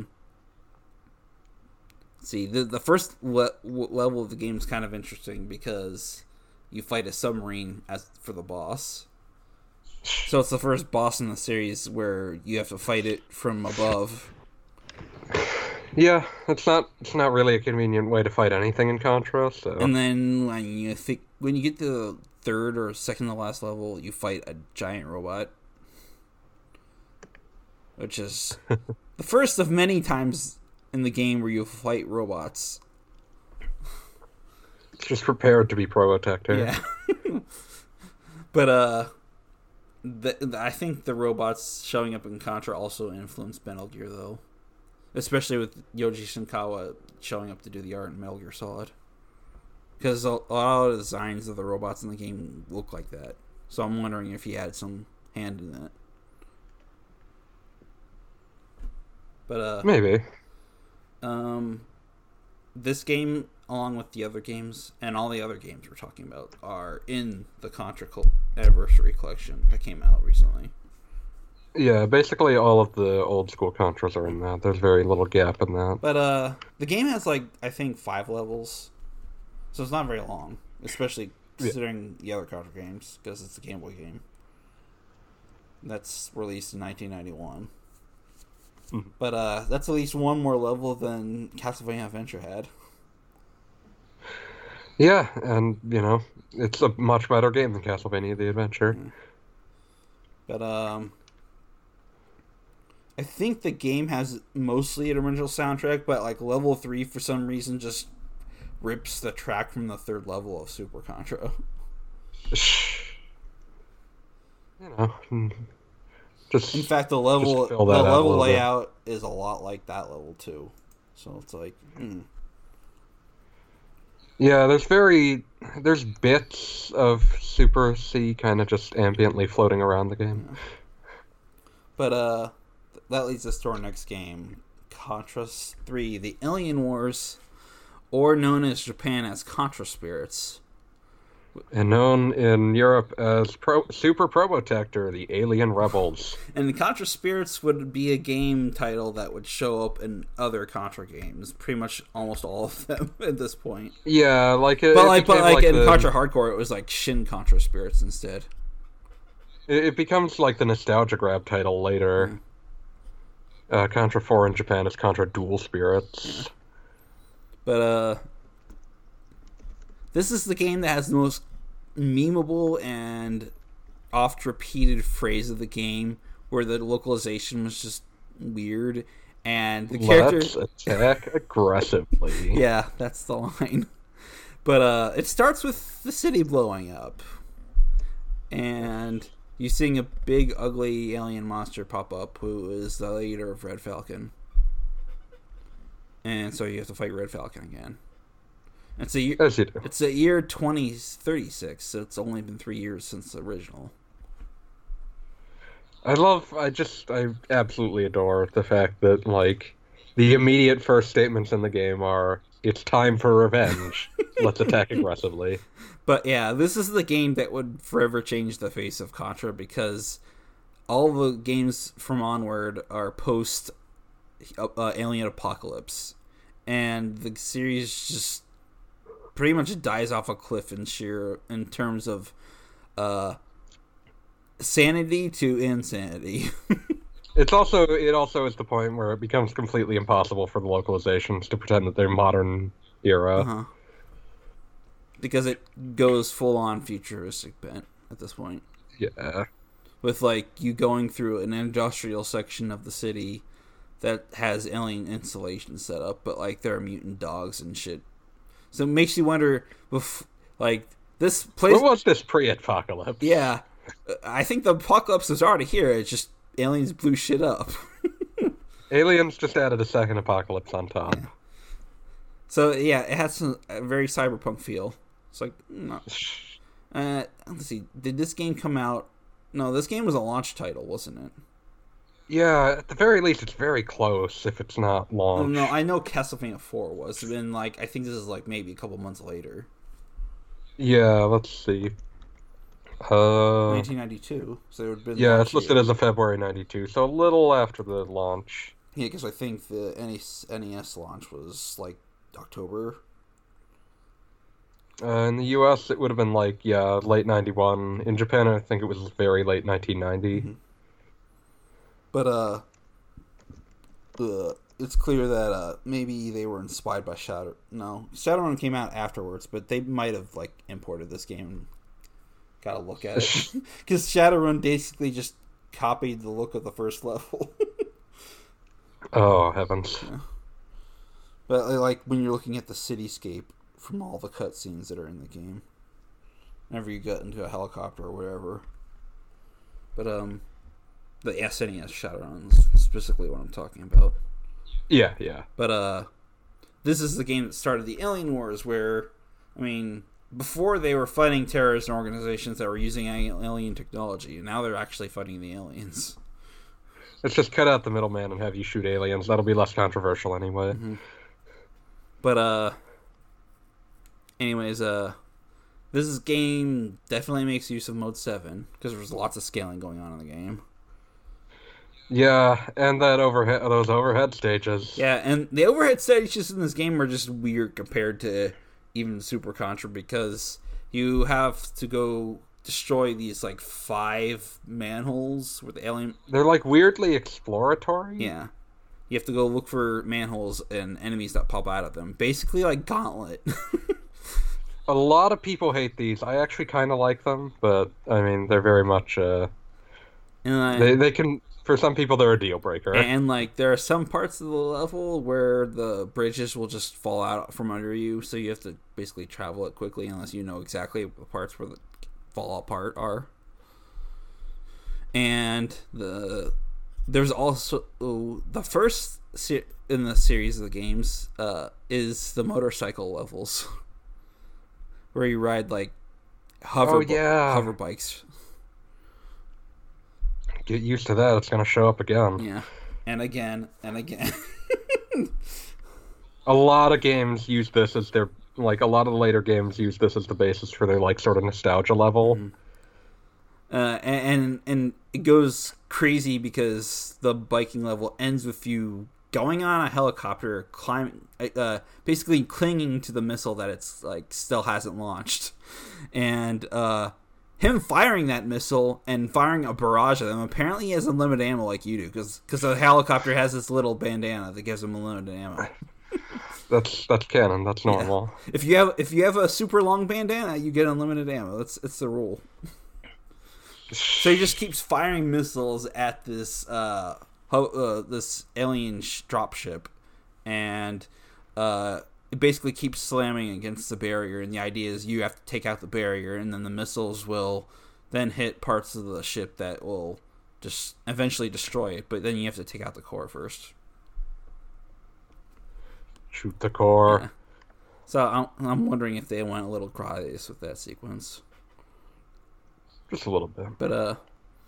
[SPEAKER 1] see, the first level of the game is kind of interesting because you fight a submarine for the boss. So it's the first boss in the series where you have to fight it from above.
[SPEAKER 2] Yeah, it's not really a convenient way to fight anything in Contra. So.
[SPEAKER 1] And then when you get to the third or second to last level, you fight a giant robot, which is the first of many times in the game where you fight robots.
[SPEAKER 2] Just prepared to be Probotector.
[SPEAKER 1] Yeah. But I think the robots showing up in Contra also influenced Metal Gear, though. Especially with Yoji Shinkawa showing up to do the art in Metal Gear Solid. Because a lot of the designs of the robots in the game look like that. So I'm wondering if he had some hand in that. But,
[SPEAKER 2] maybe.
[SPEAKER 1] This game, along with the other games, and all the other games we're talking about, are in the Contra Anniversary Collection that came out recently.
[SPEAKER 2] Yeah, basically all of the old school Contras are in that. There's very little gap in that.
[SPEAKER 1] But the game has I think 5 levels, so it's not very long, especially considering the other Contra games, because it's a Game Boy game that's released in 1991. Mm-hmm. But that's at least one more level than Castlevania Adventure had.
[SPEAKER 2] Yeah, and it's a much better game than Castlevania the Adventure.
[SPEAKER 1] Yeah. But I think the game has mostly an original soundtrack, but level 3 for some reason just rips the track from the third level of Super Contra.
[SPEAKER 2] Just
[SPEAKER 1] in fact, the level layout is a lot like that level too. So it's
[SPEAKER 2] Yeah, there's bits of Super C kind of just ambiently floating around the game.
[SPEAKER 1] Yeah. But that leads us to our next game, Contra 3, The Alien Wars, or known as Japan as Contra Spirits.
[SPEAKER 2] And known in Europe as Super Probotector, The Alien Rebels.
[SPEAKER 1] And the Contra Spirits would be a game title that would show up in other Contra games, pretty much almost all of them at this point.
[SPEAKER 2] Yeah,
[SPEAKER 1] in Contra Hardcore, it was Shin Contra Spirits instead.
[SPEAKER 2] It becomes the nostalgia grab title later. Mm. Contra 4 in Japan is Contra Dual Spirits.
[SPEAKER 1] Yeah. But this is the game that has the most memeable and oft-repeated phrase of the game, where the localization was just weird, and the character...
[SPEAKER 2] Let's attack aggressively.
[SPEAKER 1] Yeah, that's the line. But it starts with the city blowing up, and you seeing a big, ugly alien monster pop up, who is the leader of Red Falcon. And so you have to fight Red Falcon again. It's the year 2036, so it's only been 3 years since the original.
[SPEAKER 2] I absolutely adore the fact that, the immediate first statements in the game are, it's time for revenge. Let's attack aggressively.
[SPEAKER 1] But yeah, this is the game that would forever change the face of Contra, because all the games from onward are post Alien Apocalypse, and the series just pretty much dies off a cliff in terms of sanity to insanity.
[SPEAKER 2] It also is the point where it becomes completely impossible for the localizations to pretend that they're modern era.
[SPEAKER 1] Uh-huh. Because it goes full on futuristic bent at this point.
[SPEAKER 2] Yeah.
[SPEAKER 1] With you going through an industrial section of the city that has alien installations set up, but there are mutant dogs and shit. So it makes you wonder, this place...
[SPEAKER 2] What was this pre-apocalypse?
[SPEAKER 1] Yeah. I think the apocalypse was already here. It's just aliens blew shit up.
[SPEAKER 2] Aliens just added a second apocalypse on top.
[SPEAKER 1] Yeah. So, yeah, it has a very cyberpunk feel. It's no. Let's see. Did this game come out? No, this game was a launch title, wasn't it?
[SPEAKER 2] Yeah, at the very least, it's very close if it's not launched.
[SPEAKER 1] No, I know Castlevania 4 was. And I think this is maybe a couple months later.
[SPEAKER 2] Yeah, let's see.
[SPEAKER 1] 1992. So it would have been.
[SPEAKER 2] Yeah, it's listed as a February 92, so a little after the launch.
[SPEAKER 1] Yeah, because I think the NES launch was October.
[SPEAKER 2] In the U.S., it would have been like, yeah, late 91. In Japan, I think it was very late 1990.
[SPEAKER 1] Mm-hmm. But it's clear that maybe they were inspired by Shadow. No, Shadowrun came out afterwards, but they might have like imported this game and got a look at it because Shadowrun basically just copied the look of the first level.
[SPEAKER 2] Oh, heavens.
[SPEAKER 1] Yeah. But like when you're looking at the cityscape from all the cutscenes that are in the game, whenever you get into a helicopter or whatever. But the SNES Shadowrun is specifically what I'm talking about.
[SPEAKER 2] Yeah, yeah.
[SPEAKER 1] But this is the game that started the Alien Wars, where, I mean, before they were fighting terrorist organizations that were using alien technology, and now they're actually fighting the aliens.
[SPEAKER 2] Let's just cut out the middleman and have you shoot aliens. That'll be less controversial anyway.
[SPEAKER 1] Mm-hmm. But anyways, this game definitely makes use of Mode 7 because there's lots of scaling going on in the game.
[SPEAKER 2] Yeah, and those overhead stages.
[SPEAKER 1] Yeah, and the overhead stages in this game are just weird compared to even Super Contra because you have to go destroy these like 5 manholes with alien.
[SPEAKER 2] They're like weirdly exploratory.
[SPEAKER 1] Yeah, you have to go look for manholes and enemies that pop out of them. Basically, like Gauntlet.
[SPEAKER 2] A lot of people hate these. I actually kind of like them, but I mean, they're very much. They can. For some people, they're a deal breaker.
[SPEAKER 1] And like, there are some parts of the level where the bridges will just fall out from under you, so you have to basically travel it quickly unless you know exactly the parts where the fall apart are. And there's also the first in the series of the games is the motorcycle levels, where you ride like hover bikes.
[SPEAKER 2] Get used to that. It's going to show up again.
[SPEAKER 1] Yeah, and again and again.
[SPEAKER 2] A lot of games use this as their like. A lot of the later games use this as the basis for their like sort of nostalgia level.
[SPEAKER 1] Mm-hmm. And it goes crazy because the biking level ends with you going on a helicopter, climbing, basically clinging to the missile that it's like still hasn't launched, and him firing that missile and firing a barrage of them. Apparently, he has unlimited ammo like you do, because the helicopter has this little bandana that gives him unlimited ammo.
[SPEAKER 2] That's canon. That's normal.
[SPEAKER 1] Yeah. If you have a super long bandana, you get unlimited ammo. It's the rule. So he just keeps firing missiles at this this alien dropship, and it basically keeps slamming against the barrier, and the idea is you have to take out the barrier, and then the missiles will then hit parts of the ship that will just eventually destroy it, but then you have to take out the core first.
[SPEAKER 2] Shoot the core.
[SPEAKER 1] Yeah. So I'm wondering if they went a little gratis with that sequence.
[SPEAKER 2] Just a little bit.
[SPEAKER 1] But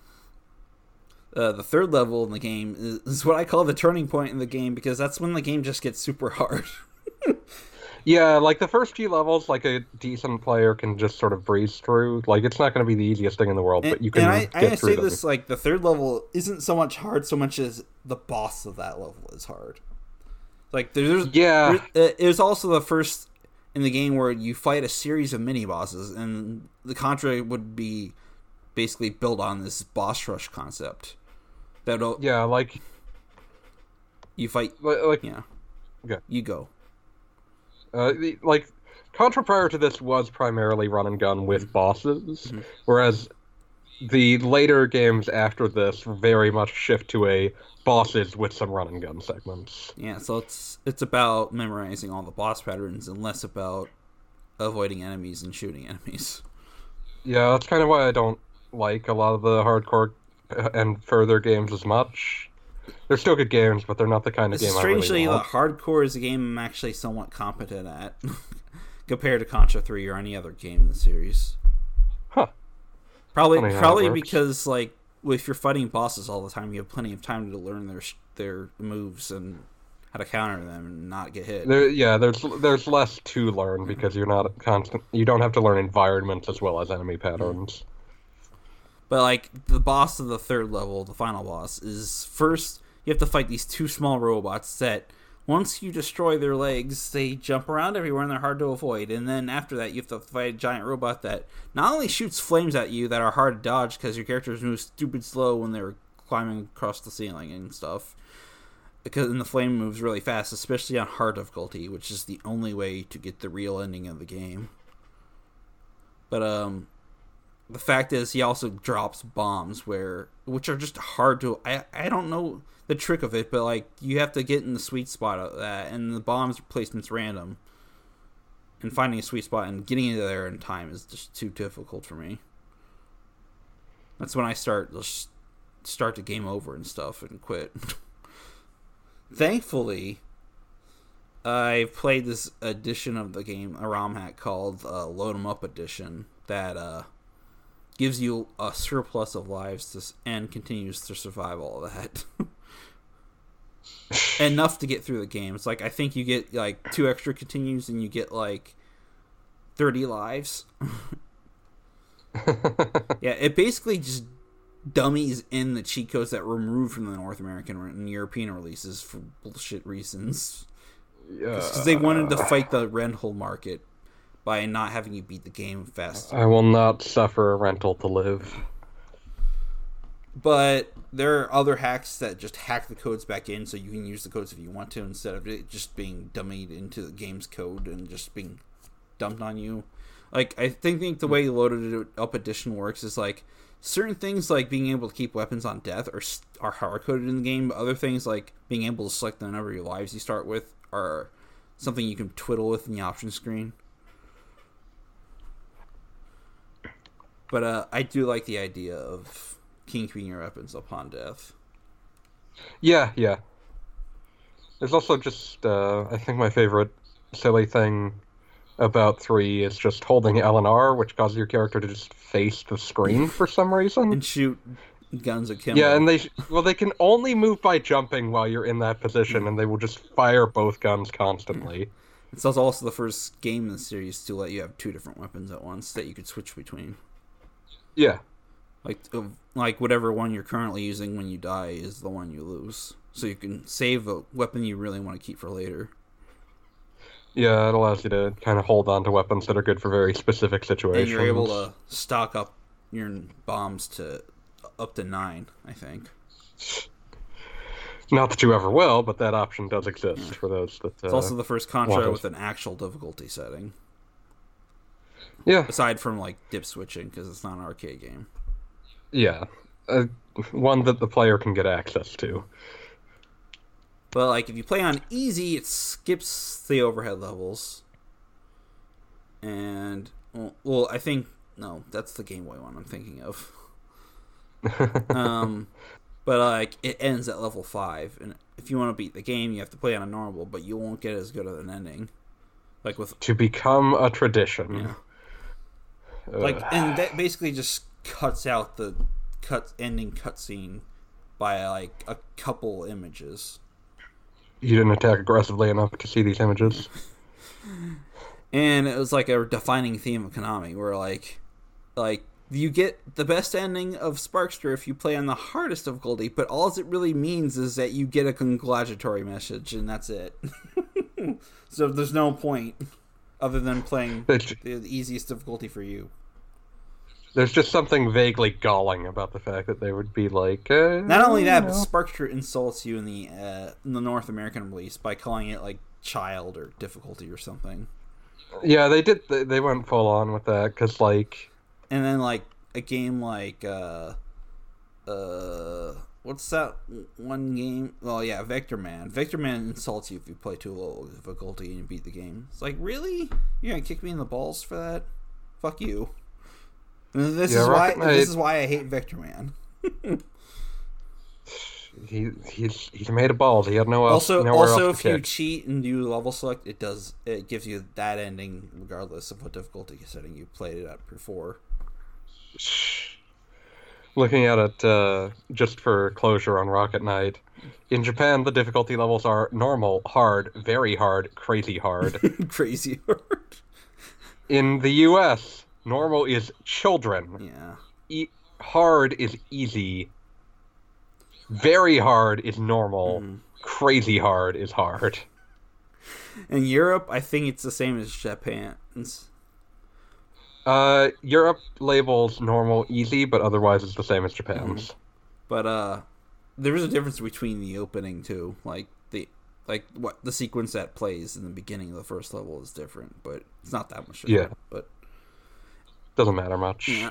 [SPEAKER 1] the third level in the game is what I call the turning point in the game, because that's when the game just gets super hard.
[SPEAKER 2] Yeah, like the first few levels, like a decent player can just sort of breeze through. Like it's not going to be the easiest thing in the world, but you can get through them.
[SPEAKER 1] I say this, like the third level isn't so much hard so much as the boss of that level is hard. Like there's also the first in the game where you fight a series of mini bosses, and the Contra would be basically built on this boss rush concept.
[SPEAKER 2] Yeah, like
[SPEAKER 1] you fight
[SPEAKER 2] like
[SPEAKER 1] yeah.
[SPEAKER 2] Okay.
[SPEAKER 1] You go.
[SPEAKER 2] Like Contra prior to this was primarily run and gun with bosses, whereas the later games after this very much shift to a bosses with some run and gun segments.
[SPEAKER 1] Yeah, so it's about memorizing all the boss patterns and less about avoiding enemies and shooting enemies.
[SPEAKER 2] Yeah, that's kind of why I don't like a lot of the hardcore and further games as much. They're still good games, but they're not the kind of game I really want.
[SPEAKER 1] Strangely, the hardcore is a game I'm actually somewhat competent at compared to Contra 3 or any other game in the series.
[SPEAKER 2] Huh.
[SPEAKER 1] Probably because, like, if you're fighting bosses all the time, you have plenty of time to learn their moves and how to counter them and not get hit.
[SPEAKER 2] There's less to learn because you're not you don't have to learn environments as well as enemy patterns.
[SPEAKER 1] But, like, the boss of the third level, the final boss, is first you have to fight these 2 small robots that once you destroy their legs, they jump around everywhere and they're hard to avoid. And then after that, you have to fight a giant robot that not only shoots flames at you that are hard to dodge because your characters move stupid slow when they're climbing across the ceiling and stuff, because the flame moves really fast, especially on hard difficulty, which is the only way to get the real ending of the game. But the fact is, he also drops bombs which are just hard to. I don't know the trick of it, but like you have to get in the sweet spot of that, and the bombs placement's random. And finding a sweet spot and getting into there in time is just too difficult for me. That's when I start the game over and stuff and quit. Thankfully, I've played this edition of the game, a ROM hack called Load 'em Up Edition, that gives you a surplus of lives and continues to survive all of that. Enough to get through the game. It's like, I think you get like 2 extra continues and you get like 30 lives. Yeah, it basically just dummies in the cheat codes that were removed from the North American and European releases for bullshit reasons.
[SPEAKER 2] Yeah.
[SPEAKER 1] Because they wanted to fight the rental market by not having you beat the game fast.
[SPEAKER 2] I will not suffer a rental to live.
[SPEAKER 1] But there are other hacks that just hack the codes back in so you can use the codes if you want to, instead of it just being dummied into the game's code and just being dumped on you. Like, I think the way Loaded It Up Edition works is like, certain things like being able to keep weapons on death are hard-coded in the game, but other things like being able to select the number of your lives you start with are something you can twiddle with in the option screen. But I do like the idea of keeping your weapons upon death.
[SPEAKER 2] Yeah. There's also just, I think my favorite silly thing about 3 is just holding L and R, which causes your character to just face the screen for some reason.
[SPEAKER 1] And shoot guns at Kimbo.
[SPEAKER 2] Yeah, and they can only move by jumping while you're in that position, and they will just fire both guns constantly.
[SPEAKER 1] It's also the first game in the series to let you have 2 different weapons at once that you could switch between.
[SPEAKER 2] Yeah.
[SPEAKER 1] Like whatever one you're currently using when you die is the one you lose. So you can save a weapon you really want to keep for later.
[SPEAKER 2] Yeah, it allows you to kind of hold on to weapons that are good for very specific situations.
[SPEAKER 1] And you're able to stock up your bombs to up to 9, I think.
[SPEAKER 2] Not that you ever will, but that option does exist for those that...
[SPEAKER 1] It's also the first Contra with an actual difficulty setting.
[SPEAKER 2] Yeah.
[SPEAKER 1] Aside from, like, dip switching, because it's not an arcade game.
[SPEAKER 2] Yeah. One that the player can get access to.
[SPEAKER 1] But, like, if you play on easy, it skips the overhead levels. And, well, I think... No, that's the Game Boy one I'm thinking of. But, like, it ends at level 5. And if you want to beat the game, you have to play on a normal, but you won't get as good of an ending. Like with...
[SPEAKER 2] To become a tradition.
[SPEAKER 1] Yeah. Like, and that basically just cuts out the ending cutscene by, like, a couple images.
[SPEAKER 2] You didn't attack aggressively enough to see these images.
[SPEAKER 1] And it was like a defining theme of Konami, where, like, you get the best ending of Sparkster if you play on the hardest difficulty, but all it really means is that you get a congratulatory message, and that's it. So there's no point other than playing the easiest difficulty for you.
[SPEAKER 2] There's just something vaguely galling about the fact that they would be like...
[SPEAKER 1] Not only that, but Sparkster insults you in the North American release by calling it, like, child or difficulty or something.
[SPEAKER 2] Yeah, they did. They went full on with that, because, like...
[SPEAKER 1] And then, like, a game like, what's that one game? Well, yeah, Vector Man. Vector Man insults you if you play too low difficulty and you beat the game. It's like, really? You're gonna kick me in the balls for that? Fuck you. And this is why I hate Vector Man.
[SPEAKER 2] He's made of balls. He had no else.
[SPEAKER 1] Also, if you cheat and do level select, it gives you that ending regardless of what difficulty setting you played it at before.
[SPEAKER 2] Looking at it just for closure on Rocket Knight, in Japan the difficulty levels are normal, hard, very hard, crazy hard.
[SPEAKER 1] Crazy hard.
[SPEAKER 2] In the US, normal is children.
[SPEAKER 1] Yeah.
[SPEAKER 2] Hard is easy. Very hard is normal. Crazy hard is hard.
[SPEAKER 1] In Europe, I think it's the same as Japan's.
[SPEAKER 2] Europe labels normal easy, but otherwise it's the same as Japan's.
[SPEAKER 1] But there is a difference between the opening too. What the sequence that plays in the beginning of the first level is different, but it's not that much different.
[SPEAKER 2] Yeah.
[SPEAKER 1] But
[SPEAKER 2] doesn't matter much.
[SPEAKER 1] Yeah.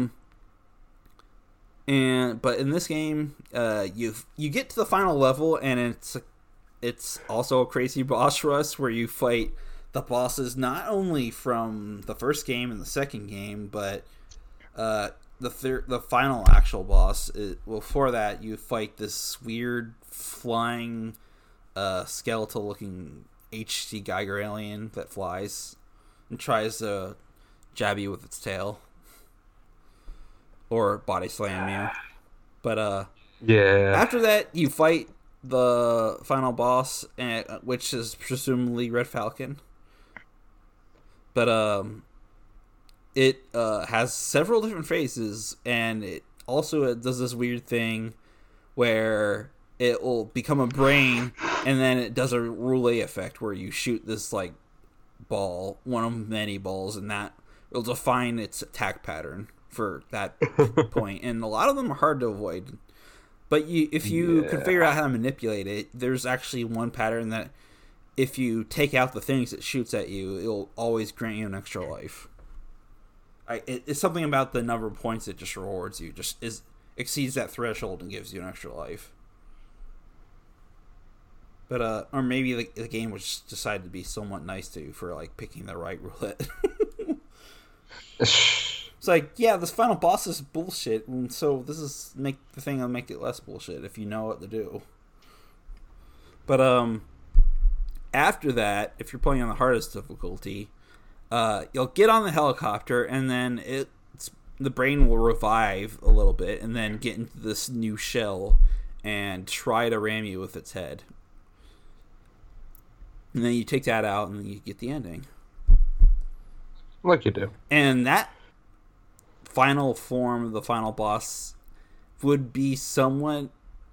[SPEAKER 1] But in this game, you get to the final level, and it's also a crazy boss rush where you fight the bosses not only from the first game and the second game, but the final actual boss. Before that, you fight this weird flying skeletal looking H.C. Geiger alien that flies and tries to jab you with its tail or body slam you. But
[SPEAKER 2] yeah.
[SPEAKER 1] After that, you fight the final boss, which is presumably Red Falcon. But it has several different phases, and it also does this weird thing where it will become a brain, and then it does a roulette effect where you shoot this like ball, one of many balls, and that will define its attack pattern for that point. And a lot of them are hard to avoid, but if you can figure out how to manipulate it, there's actually one pattern that if you take out the things it shoots at you, it'll always grant you an extra life. It's something about the number of points it just rewards you, exceeds that threshold and gives you an extra life. But or maybe the game was just decided to be somewhat nice to you for like picking the right roulette. It's like, yeah, this final boss is bullshit, and so this is make it less bullshit if you know what to do. But after that, if you're playing on the hardest difficulty, you'll get on the helicopter, and then the brain will revive a little bit, and then get into this new shell and try to ram you with its head. And then you take that out, and then you get the ending.
[SPEAKER 2] Like you do.
[SPEAKER 1] And that final form of the final boss would be somewhat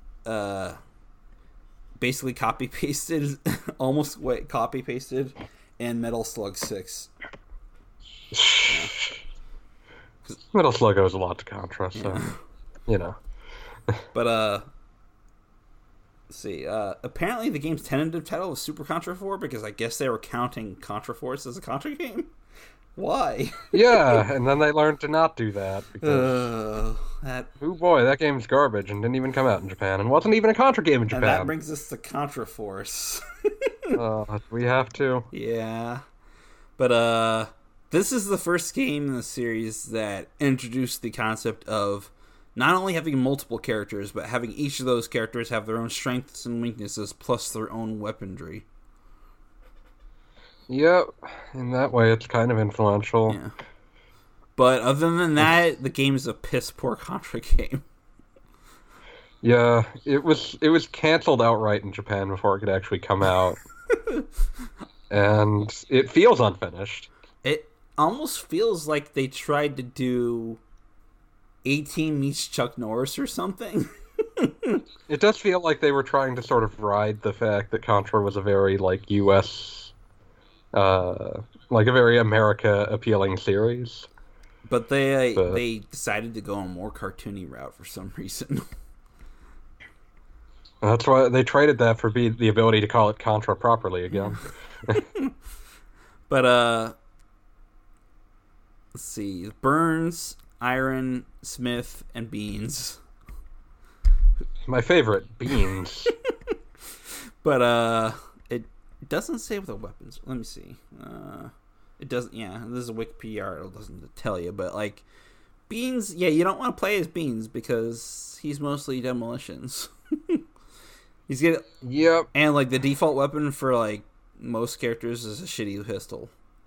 [SPEAKER 1] basically copy-pasted, almost copy-pasted in Metal Slug 6.
[SPEAKER 2] Yeah. Metal Slug owes a lot to Contra, so, you know.
[SPEAKER 1] But, let's see. Apparently the game's tentative title was Super Contra 4 because I guess they were counting Contra Force as a Contra game. Why?
[SPEAKER 2] Yeah, and then they learned to not do that because oh boy, that game's garbage and didn't even come out in Japan and wasn't even a Contra game in Japan.
[SPEAKER 1] And that brings us to Contra Force.
[SPEAKER 2] We have to.
[SPEAKER 1] Yeah. But this is the first game in the series that introduced the concept of not only having multiple characters, but having each of those characters have their own strengths and weaknesses plus their own weaponry.
[SPEAKER 2] Yep, in that way it's kind of influential.
[SPEAKER 1] Yeah. But other than that, the game is a piss poor Contra game.
[SPEAKER 2] Yeah, it was canceled outright in Japan before it could actually come out. And it feels unfinished.
[SPEAKER 1] It almost feels like they tried to do 18 meets Chuck Norris or something.
[SPEAKER 2] It does feel like they were trying to sort of ride the fact that Contra was a very like US like a very America appealing series.
[SPEAKER 1] But they decided to go a more cartoony route for some reason.
[SPEAKER 2] That's why they traded that for the ability to call it Contra properly again.
[SPEAKER 1] But let's see. Burns, Iron, Smith, and Beans.
[SPEAKER 2] My favorite, Beans.
[SPEAKER 1] But it doesn't say what the weapons. Let me see. It doesn't. Yeah, this is a Wikipedia article. It doesn't tell you, but like Beans. Yeah, you don't want to play as Beans because he's mostly demolitions. He's get.
[SPEAKER 2] Yep.
[SPEAKER 1] And like the default weapon for like most characters is a shitty pistol.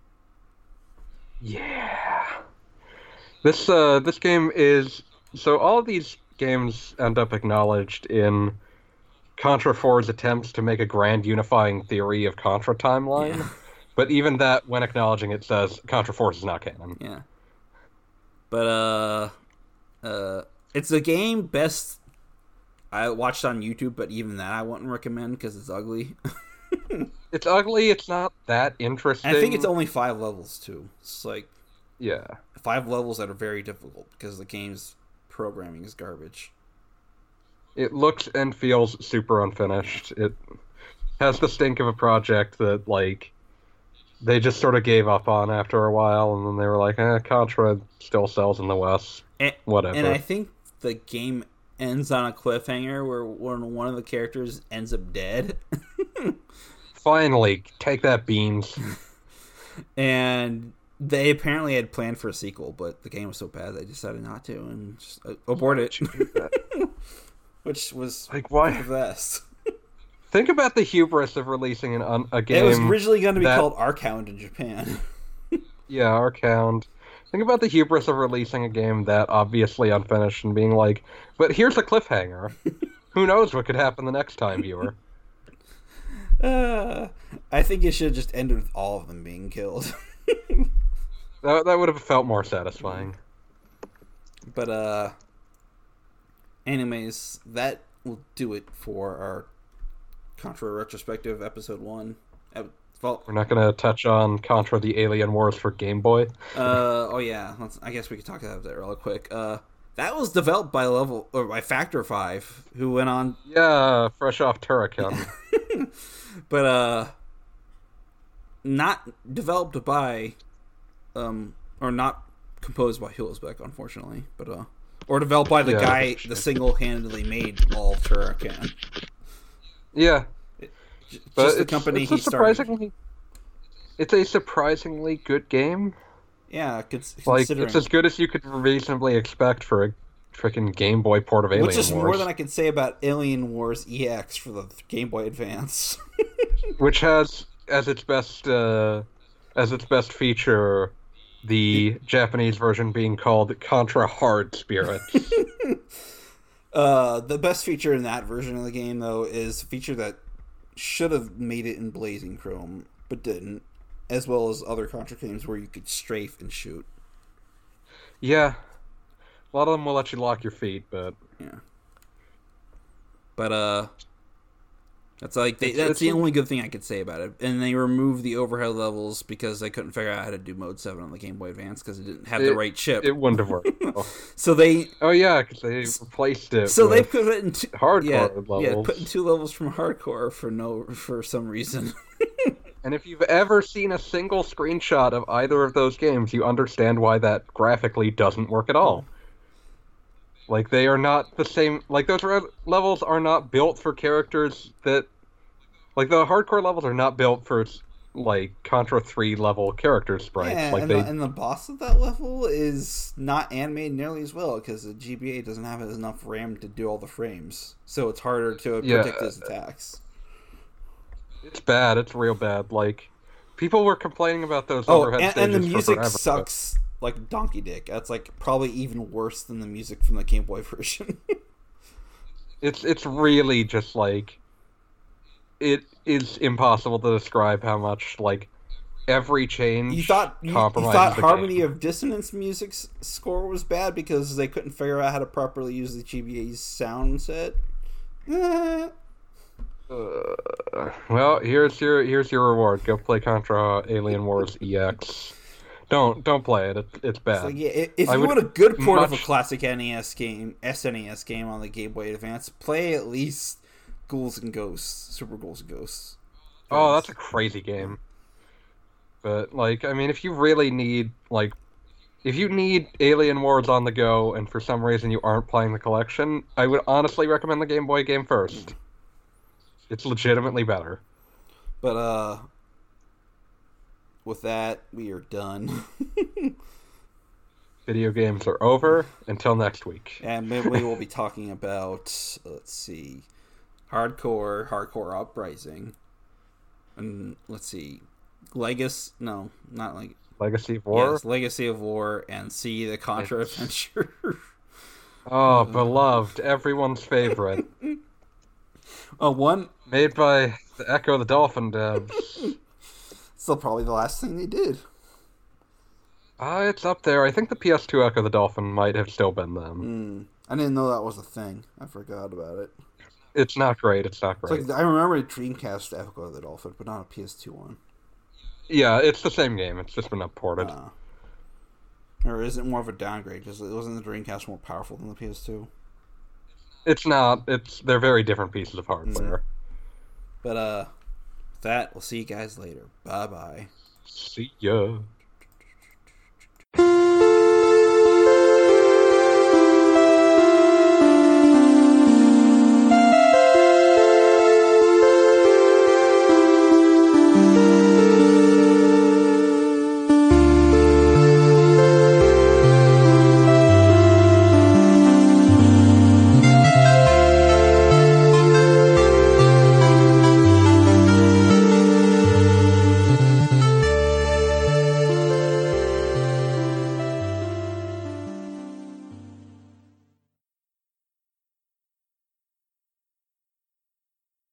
[SPEAKER 2] Yeah. This game is so all of these games end up acknowledged in Contra 4's attempts to make a grand unifying theory of Contra timeline. Yeah. But even that, when acknowledging it, says Contra Force is not canon.
[SPEAKER 1] Yeah. But it's a game best I watched on YouTube, but even that I wouldn't recommend because it's ugly.
[SPEAKER 2] It's ugly. It's not that
[SPEAKER 1] And I think it's
[SPEAKER 2] interesting.
[SPEAKER 1] only 5 levels too. It's like
[SPEAKER 2] Yeah.
[SPEAKER 1] 5 levels that are very difficult because the game's programming is garbage.
[SPEAKER 2] It looks and feels super
[SPEAKER 1] Yeah.
[SPEAKER 2] unfinished. It has the stink of a project that, like, they just sort of gave up on after a while, and then they were like, Contra still sells in the West.
[SPEAKER 1] And, and I
[SPEAKER 2] Whatever.
[SPEAKER 1] think the game ends on a cliffhanger where one of the characters ends up dead.
[SPEAKER 2] Finally, take that, Beans.
[SPEAKER 1] And they apparently had planned for a sequel, but the game was so bad they decided not to and just abort
[SPEAKER 2] Why
[SPEAKER 1] it,
[SPEAKER 2] would you do that?
[SPEAKER 1] which was
[SPEAKER 2] Like,
[SPEAKER 1] for the
[SPEAKER 2] why?
[SPEAKER 1] best.
[SPEAKER 2] Think about the hubris of releasing a
[SPEAKER 1] It was
[SPEAKER 2] game
[SPEAKER 1] originally going to be
[SPEAKER 2] that,
[SPEAKER 1] called Archound in Japan.
[SPEAKER 2] yeah, Archound. Think about the hubris of releasing a game that obviously unfinished and being like, but here's a cliffhanger. Who knows what could happen the next time, viewer?
[SPEAKER 1] Uh, I think it should have just ended with all of them being killed.
[SPEAKER 2] That would have felt more satisfying.
[SPEAKER 1] But anyways, that will do it for our Contra retrospective episode 1. Well,
[SPEAKER 2] We're not going to touch on Contra the Alien Wars for Game Boy.
[SPEAKER 1] oh yeah, I guess we could talk about that real quick. That was developed by by Factor 5, who went on,
[SPEAKER 2] Yeah, fresh off Turrican.
[SPEAKER 1] but not developed by, or not composed by Hulsbeck, unfortunately, but or developed by the
[SPEAKER 2] Yeah,
[SPEAKER 1] guy that single-handedly made all of Turrican.
[SPEAKER 2] yeah,
[SPEAKER 1] Just
[SPEAKER 2] but
[SPEAKER 1] the company
[SPEAKER 2] it's a
[SPEAKER 1] he started.
[SPEAKER 2] surprisingly good game.
[SPEAKER 1] Yeah,
[SPEAKER 2] Like, it's
[SPEAKER 1] considering.
[SPEAKER 2] as good as you could reasonably expect for a freaking Game Boy port of
[SPEAKER 1] Which
[SPEAKER 2] Alien
[SPEAKER 1] is more than
[SPEAKER 2] Wars,
[SPEAKER 1] I can say about Alien Wars EX for the Game Boy Advance.
[SPEAKER 2] which has as its best feature the Japanese version being called Contra Hard Spirits.
[SPEAKER 1] The best feature in that version of the game, though, is a feature that should have made it in Blazing Chrome, but didn't, as well as other Contra games where you could strafe and shoot.
[SPEAKER 2] Yeah, a lot of them will let you lock your feet, but
[SPEAKER 1] Yeah. But,
[SPEAKER 2] it's
[SPEAKER 1] that's
[SPEAKER 2] it's
[SPEAKER 1] the only good thing I could say about it. And they removed the overhead levels because they couldn't figure out how to do Mode 7 on the Game Boy Advance because it didn't have the
[SPEAKER 2] it
[SPEAKER 1] right chip.
[SPEAKER 2] it wouldn't have worked. Oh,
[SPEAKER 1] So they
[SPEAKER 2] oh yeah, because they replaced it
[SPEAKER 1] So they
[SPEAKER 2] with
[SPEAKER 1] put it in
[SPEAKER 2] hardcore
[SPEAKER 1] put in
[SPEAKER 2] levels.
[SPEAKER 1] 2 levels from hardcore for some reason.
[SPEAKER 2] And if you've ever seen a single screenshot of either of those games, you understand why that graphically doesn't work at all. Like, they are not the same. Like, those levels are not built for characters that. Like, the hardcore levels are not built for, like, Contra 3 level character sprites.
[SPEAKER 1] Yeah,
[SPEAKER 2] Like,
[SPEAKER 1] and the boss of that level is not animated nearly as well because the GBA doesn't have enough RAM to do all the frames, so it's harder to
[SPEAKER 2] yeah,
[SPEAKER 1] predict his attacks.
[SPEAKER 2] it's bad. It's real bad. Like, people were complaining about those
[SPEAKER 1] Oh,
[SPEAKER 2] overhead
[SPEAKER 1] and the
[SPEAKER 2] stages for
[SPEAKER 1] music
[SPEAKER 2] forever. But
[SPEAKER 1] sucks like donkey dick. That's like probably even worse than the music from the Game Boy version.
[SPEAKER 2] it's really just, like. It is impossible to describe how much, like, every change
[SPEAKER 1] you
[SPEAKER 2] compromises
[SPEAKER 1] thought
[SPEAKER 2] the
[SPEAKER 1] Harmony
[SPEAKER 2] game.
[SPEAKER 1] of Dissonance music's score was bad because they couldn't figure out how to properly use the GBA's sound set? Eh.
[SPEAKER 2] Well, here's your reward. Go play Contra Alien Wars EX. Don't play it. It's
[SPEAKER 1] It's
[SPEAKER 2] bad.
[SPEAKER 1] like, yeah, if
[SPEAKER 2] I
[SPEAKER 1] you
[SPEAKER 2] would
[SPEAKER 1] want a good port of a
[SPEAKER 2] much.
[SPEAKER 1] classic SNES game on the Game Boy Advance, play at least Ghouls and Ghosts, Super Ghouls and Ghosts.
[SPEAKER 2] Oh, that's a crazy game. But, like, I mean, if you really need, like, if you need Alien Wars on the go, and for some reason you aren't playing the collection, I would honestly recommend the Game Boy game first. It's legitimately better.
[SPEAKER 1] But with that, we are done.
[SPEAKER 2] Video games are over. Until next week.
[SPEAKER 1] And maybe we'll be talking about, let's see, Hardcore Uprising, and let's see, no, not like
[SPEAKER 2] Legacy of War?
[SPEAKER 1] yes, Legacy of War, and see the Contra
[SPEAKER 2] It's-
[SPEAKER 1] Adventure.
[SPEAKER 2] Oh, beloved. Everyone's favorite.
[SPEAKER 1] One,
[SPEAKER 2] Made by the Echo the Dolphin devs.
[SPEAKER 1] still probably the last thing they did.
[SPEAKER 2] It's up there. I think the PS2 Echo the Dolphin might have still been them.
[SPEAKER 1] I didn't know that was a thing. I forgot about it.
[SPEAKER 2] It's not great. It's not
[SPEAKER 3] It's
[SPEAKER 2] great.
[SPEAKER 3] like I remember a Dreamcast Echo of the Dolphin, but not a PS2 one.
[SPEAKER 2] Yeah, it's the same game. It's just been upported.
[SPEAKER 3] Or is it more of a downgrade? Because it wasn't the Dreamcast more powerful than the PS2?
[SPEAKER 2] It's not. They're very different pieces of hardware.
[SPEAKER 1] But with that, we'll see you guys later. Bye bye.
[SPEAKER 2] See ya.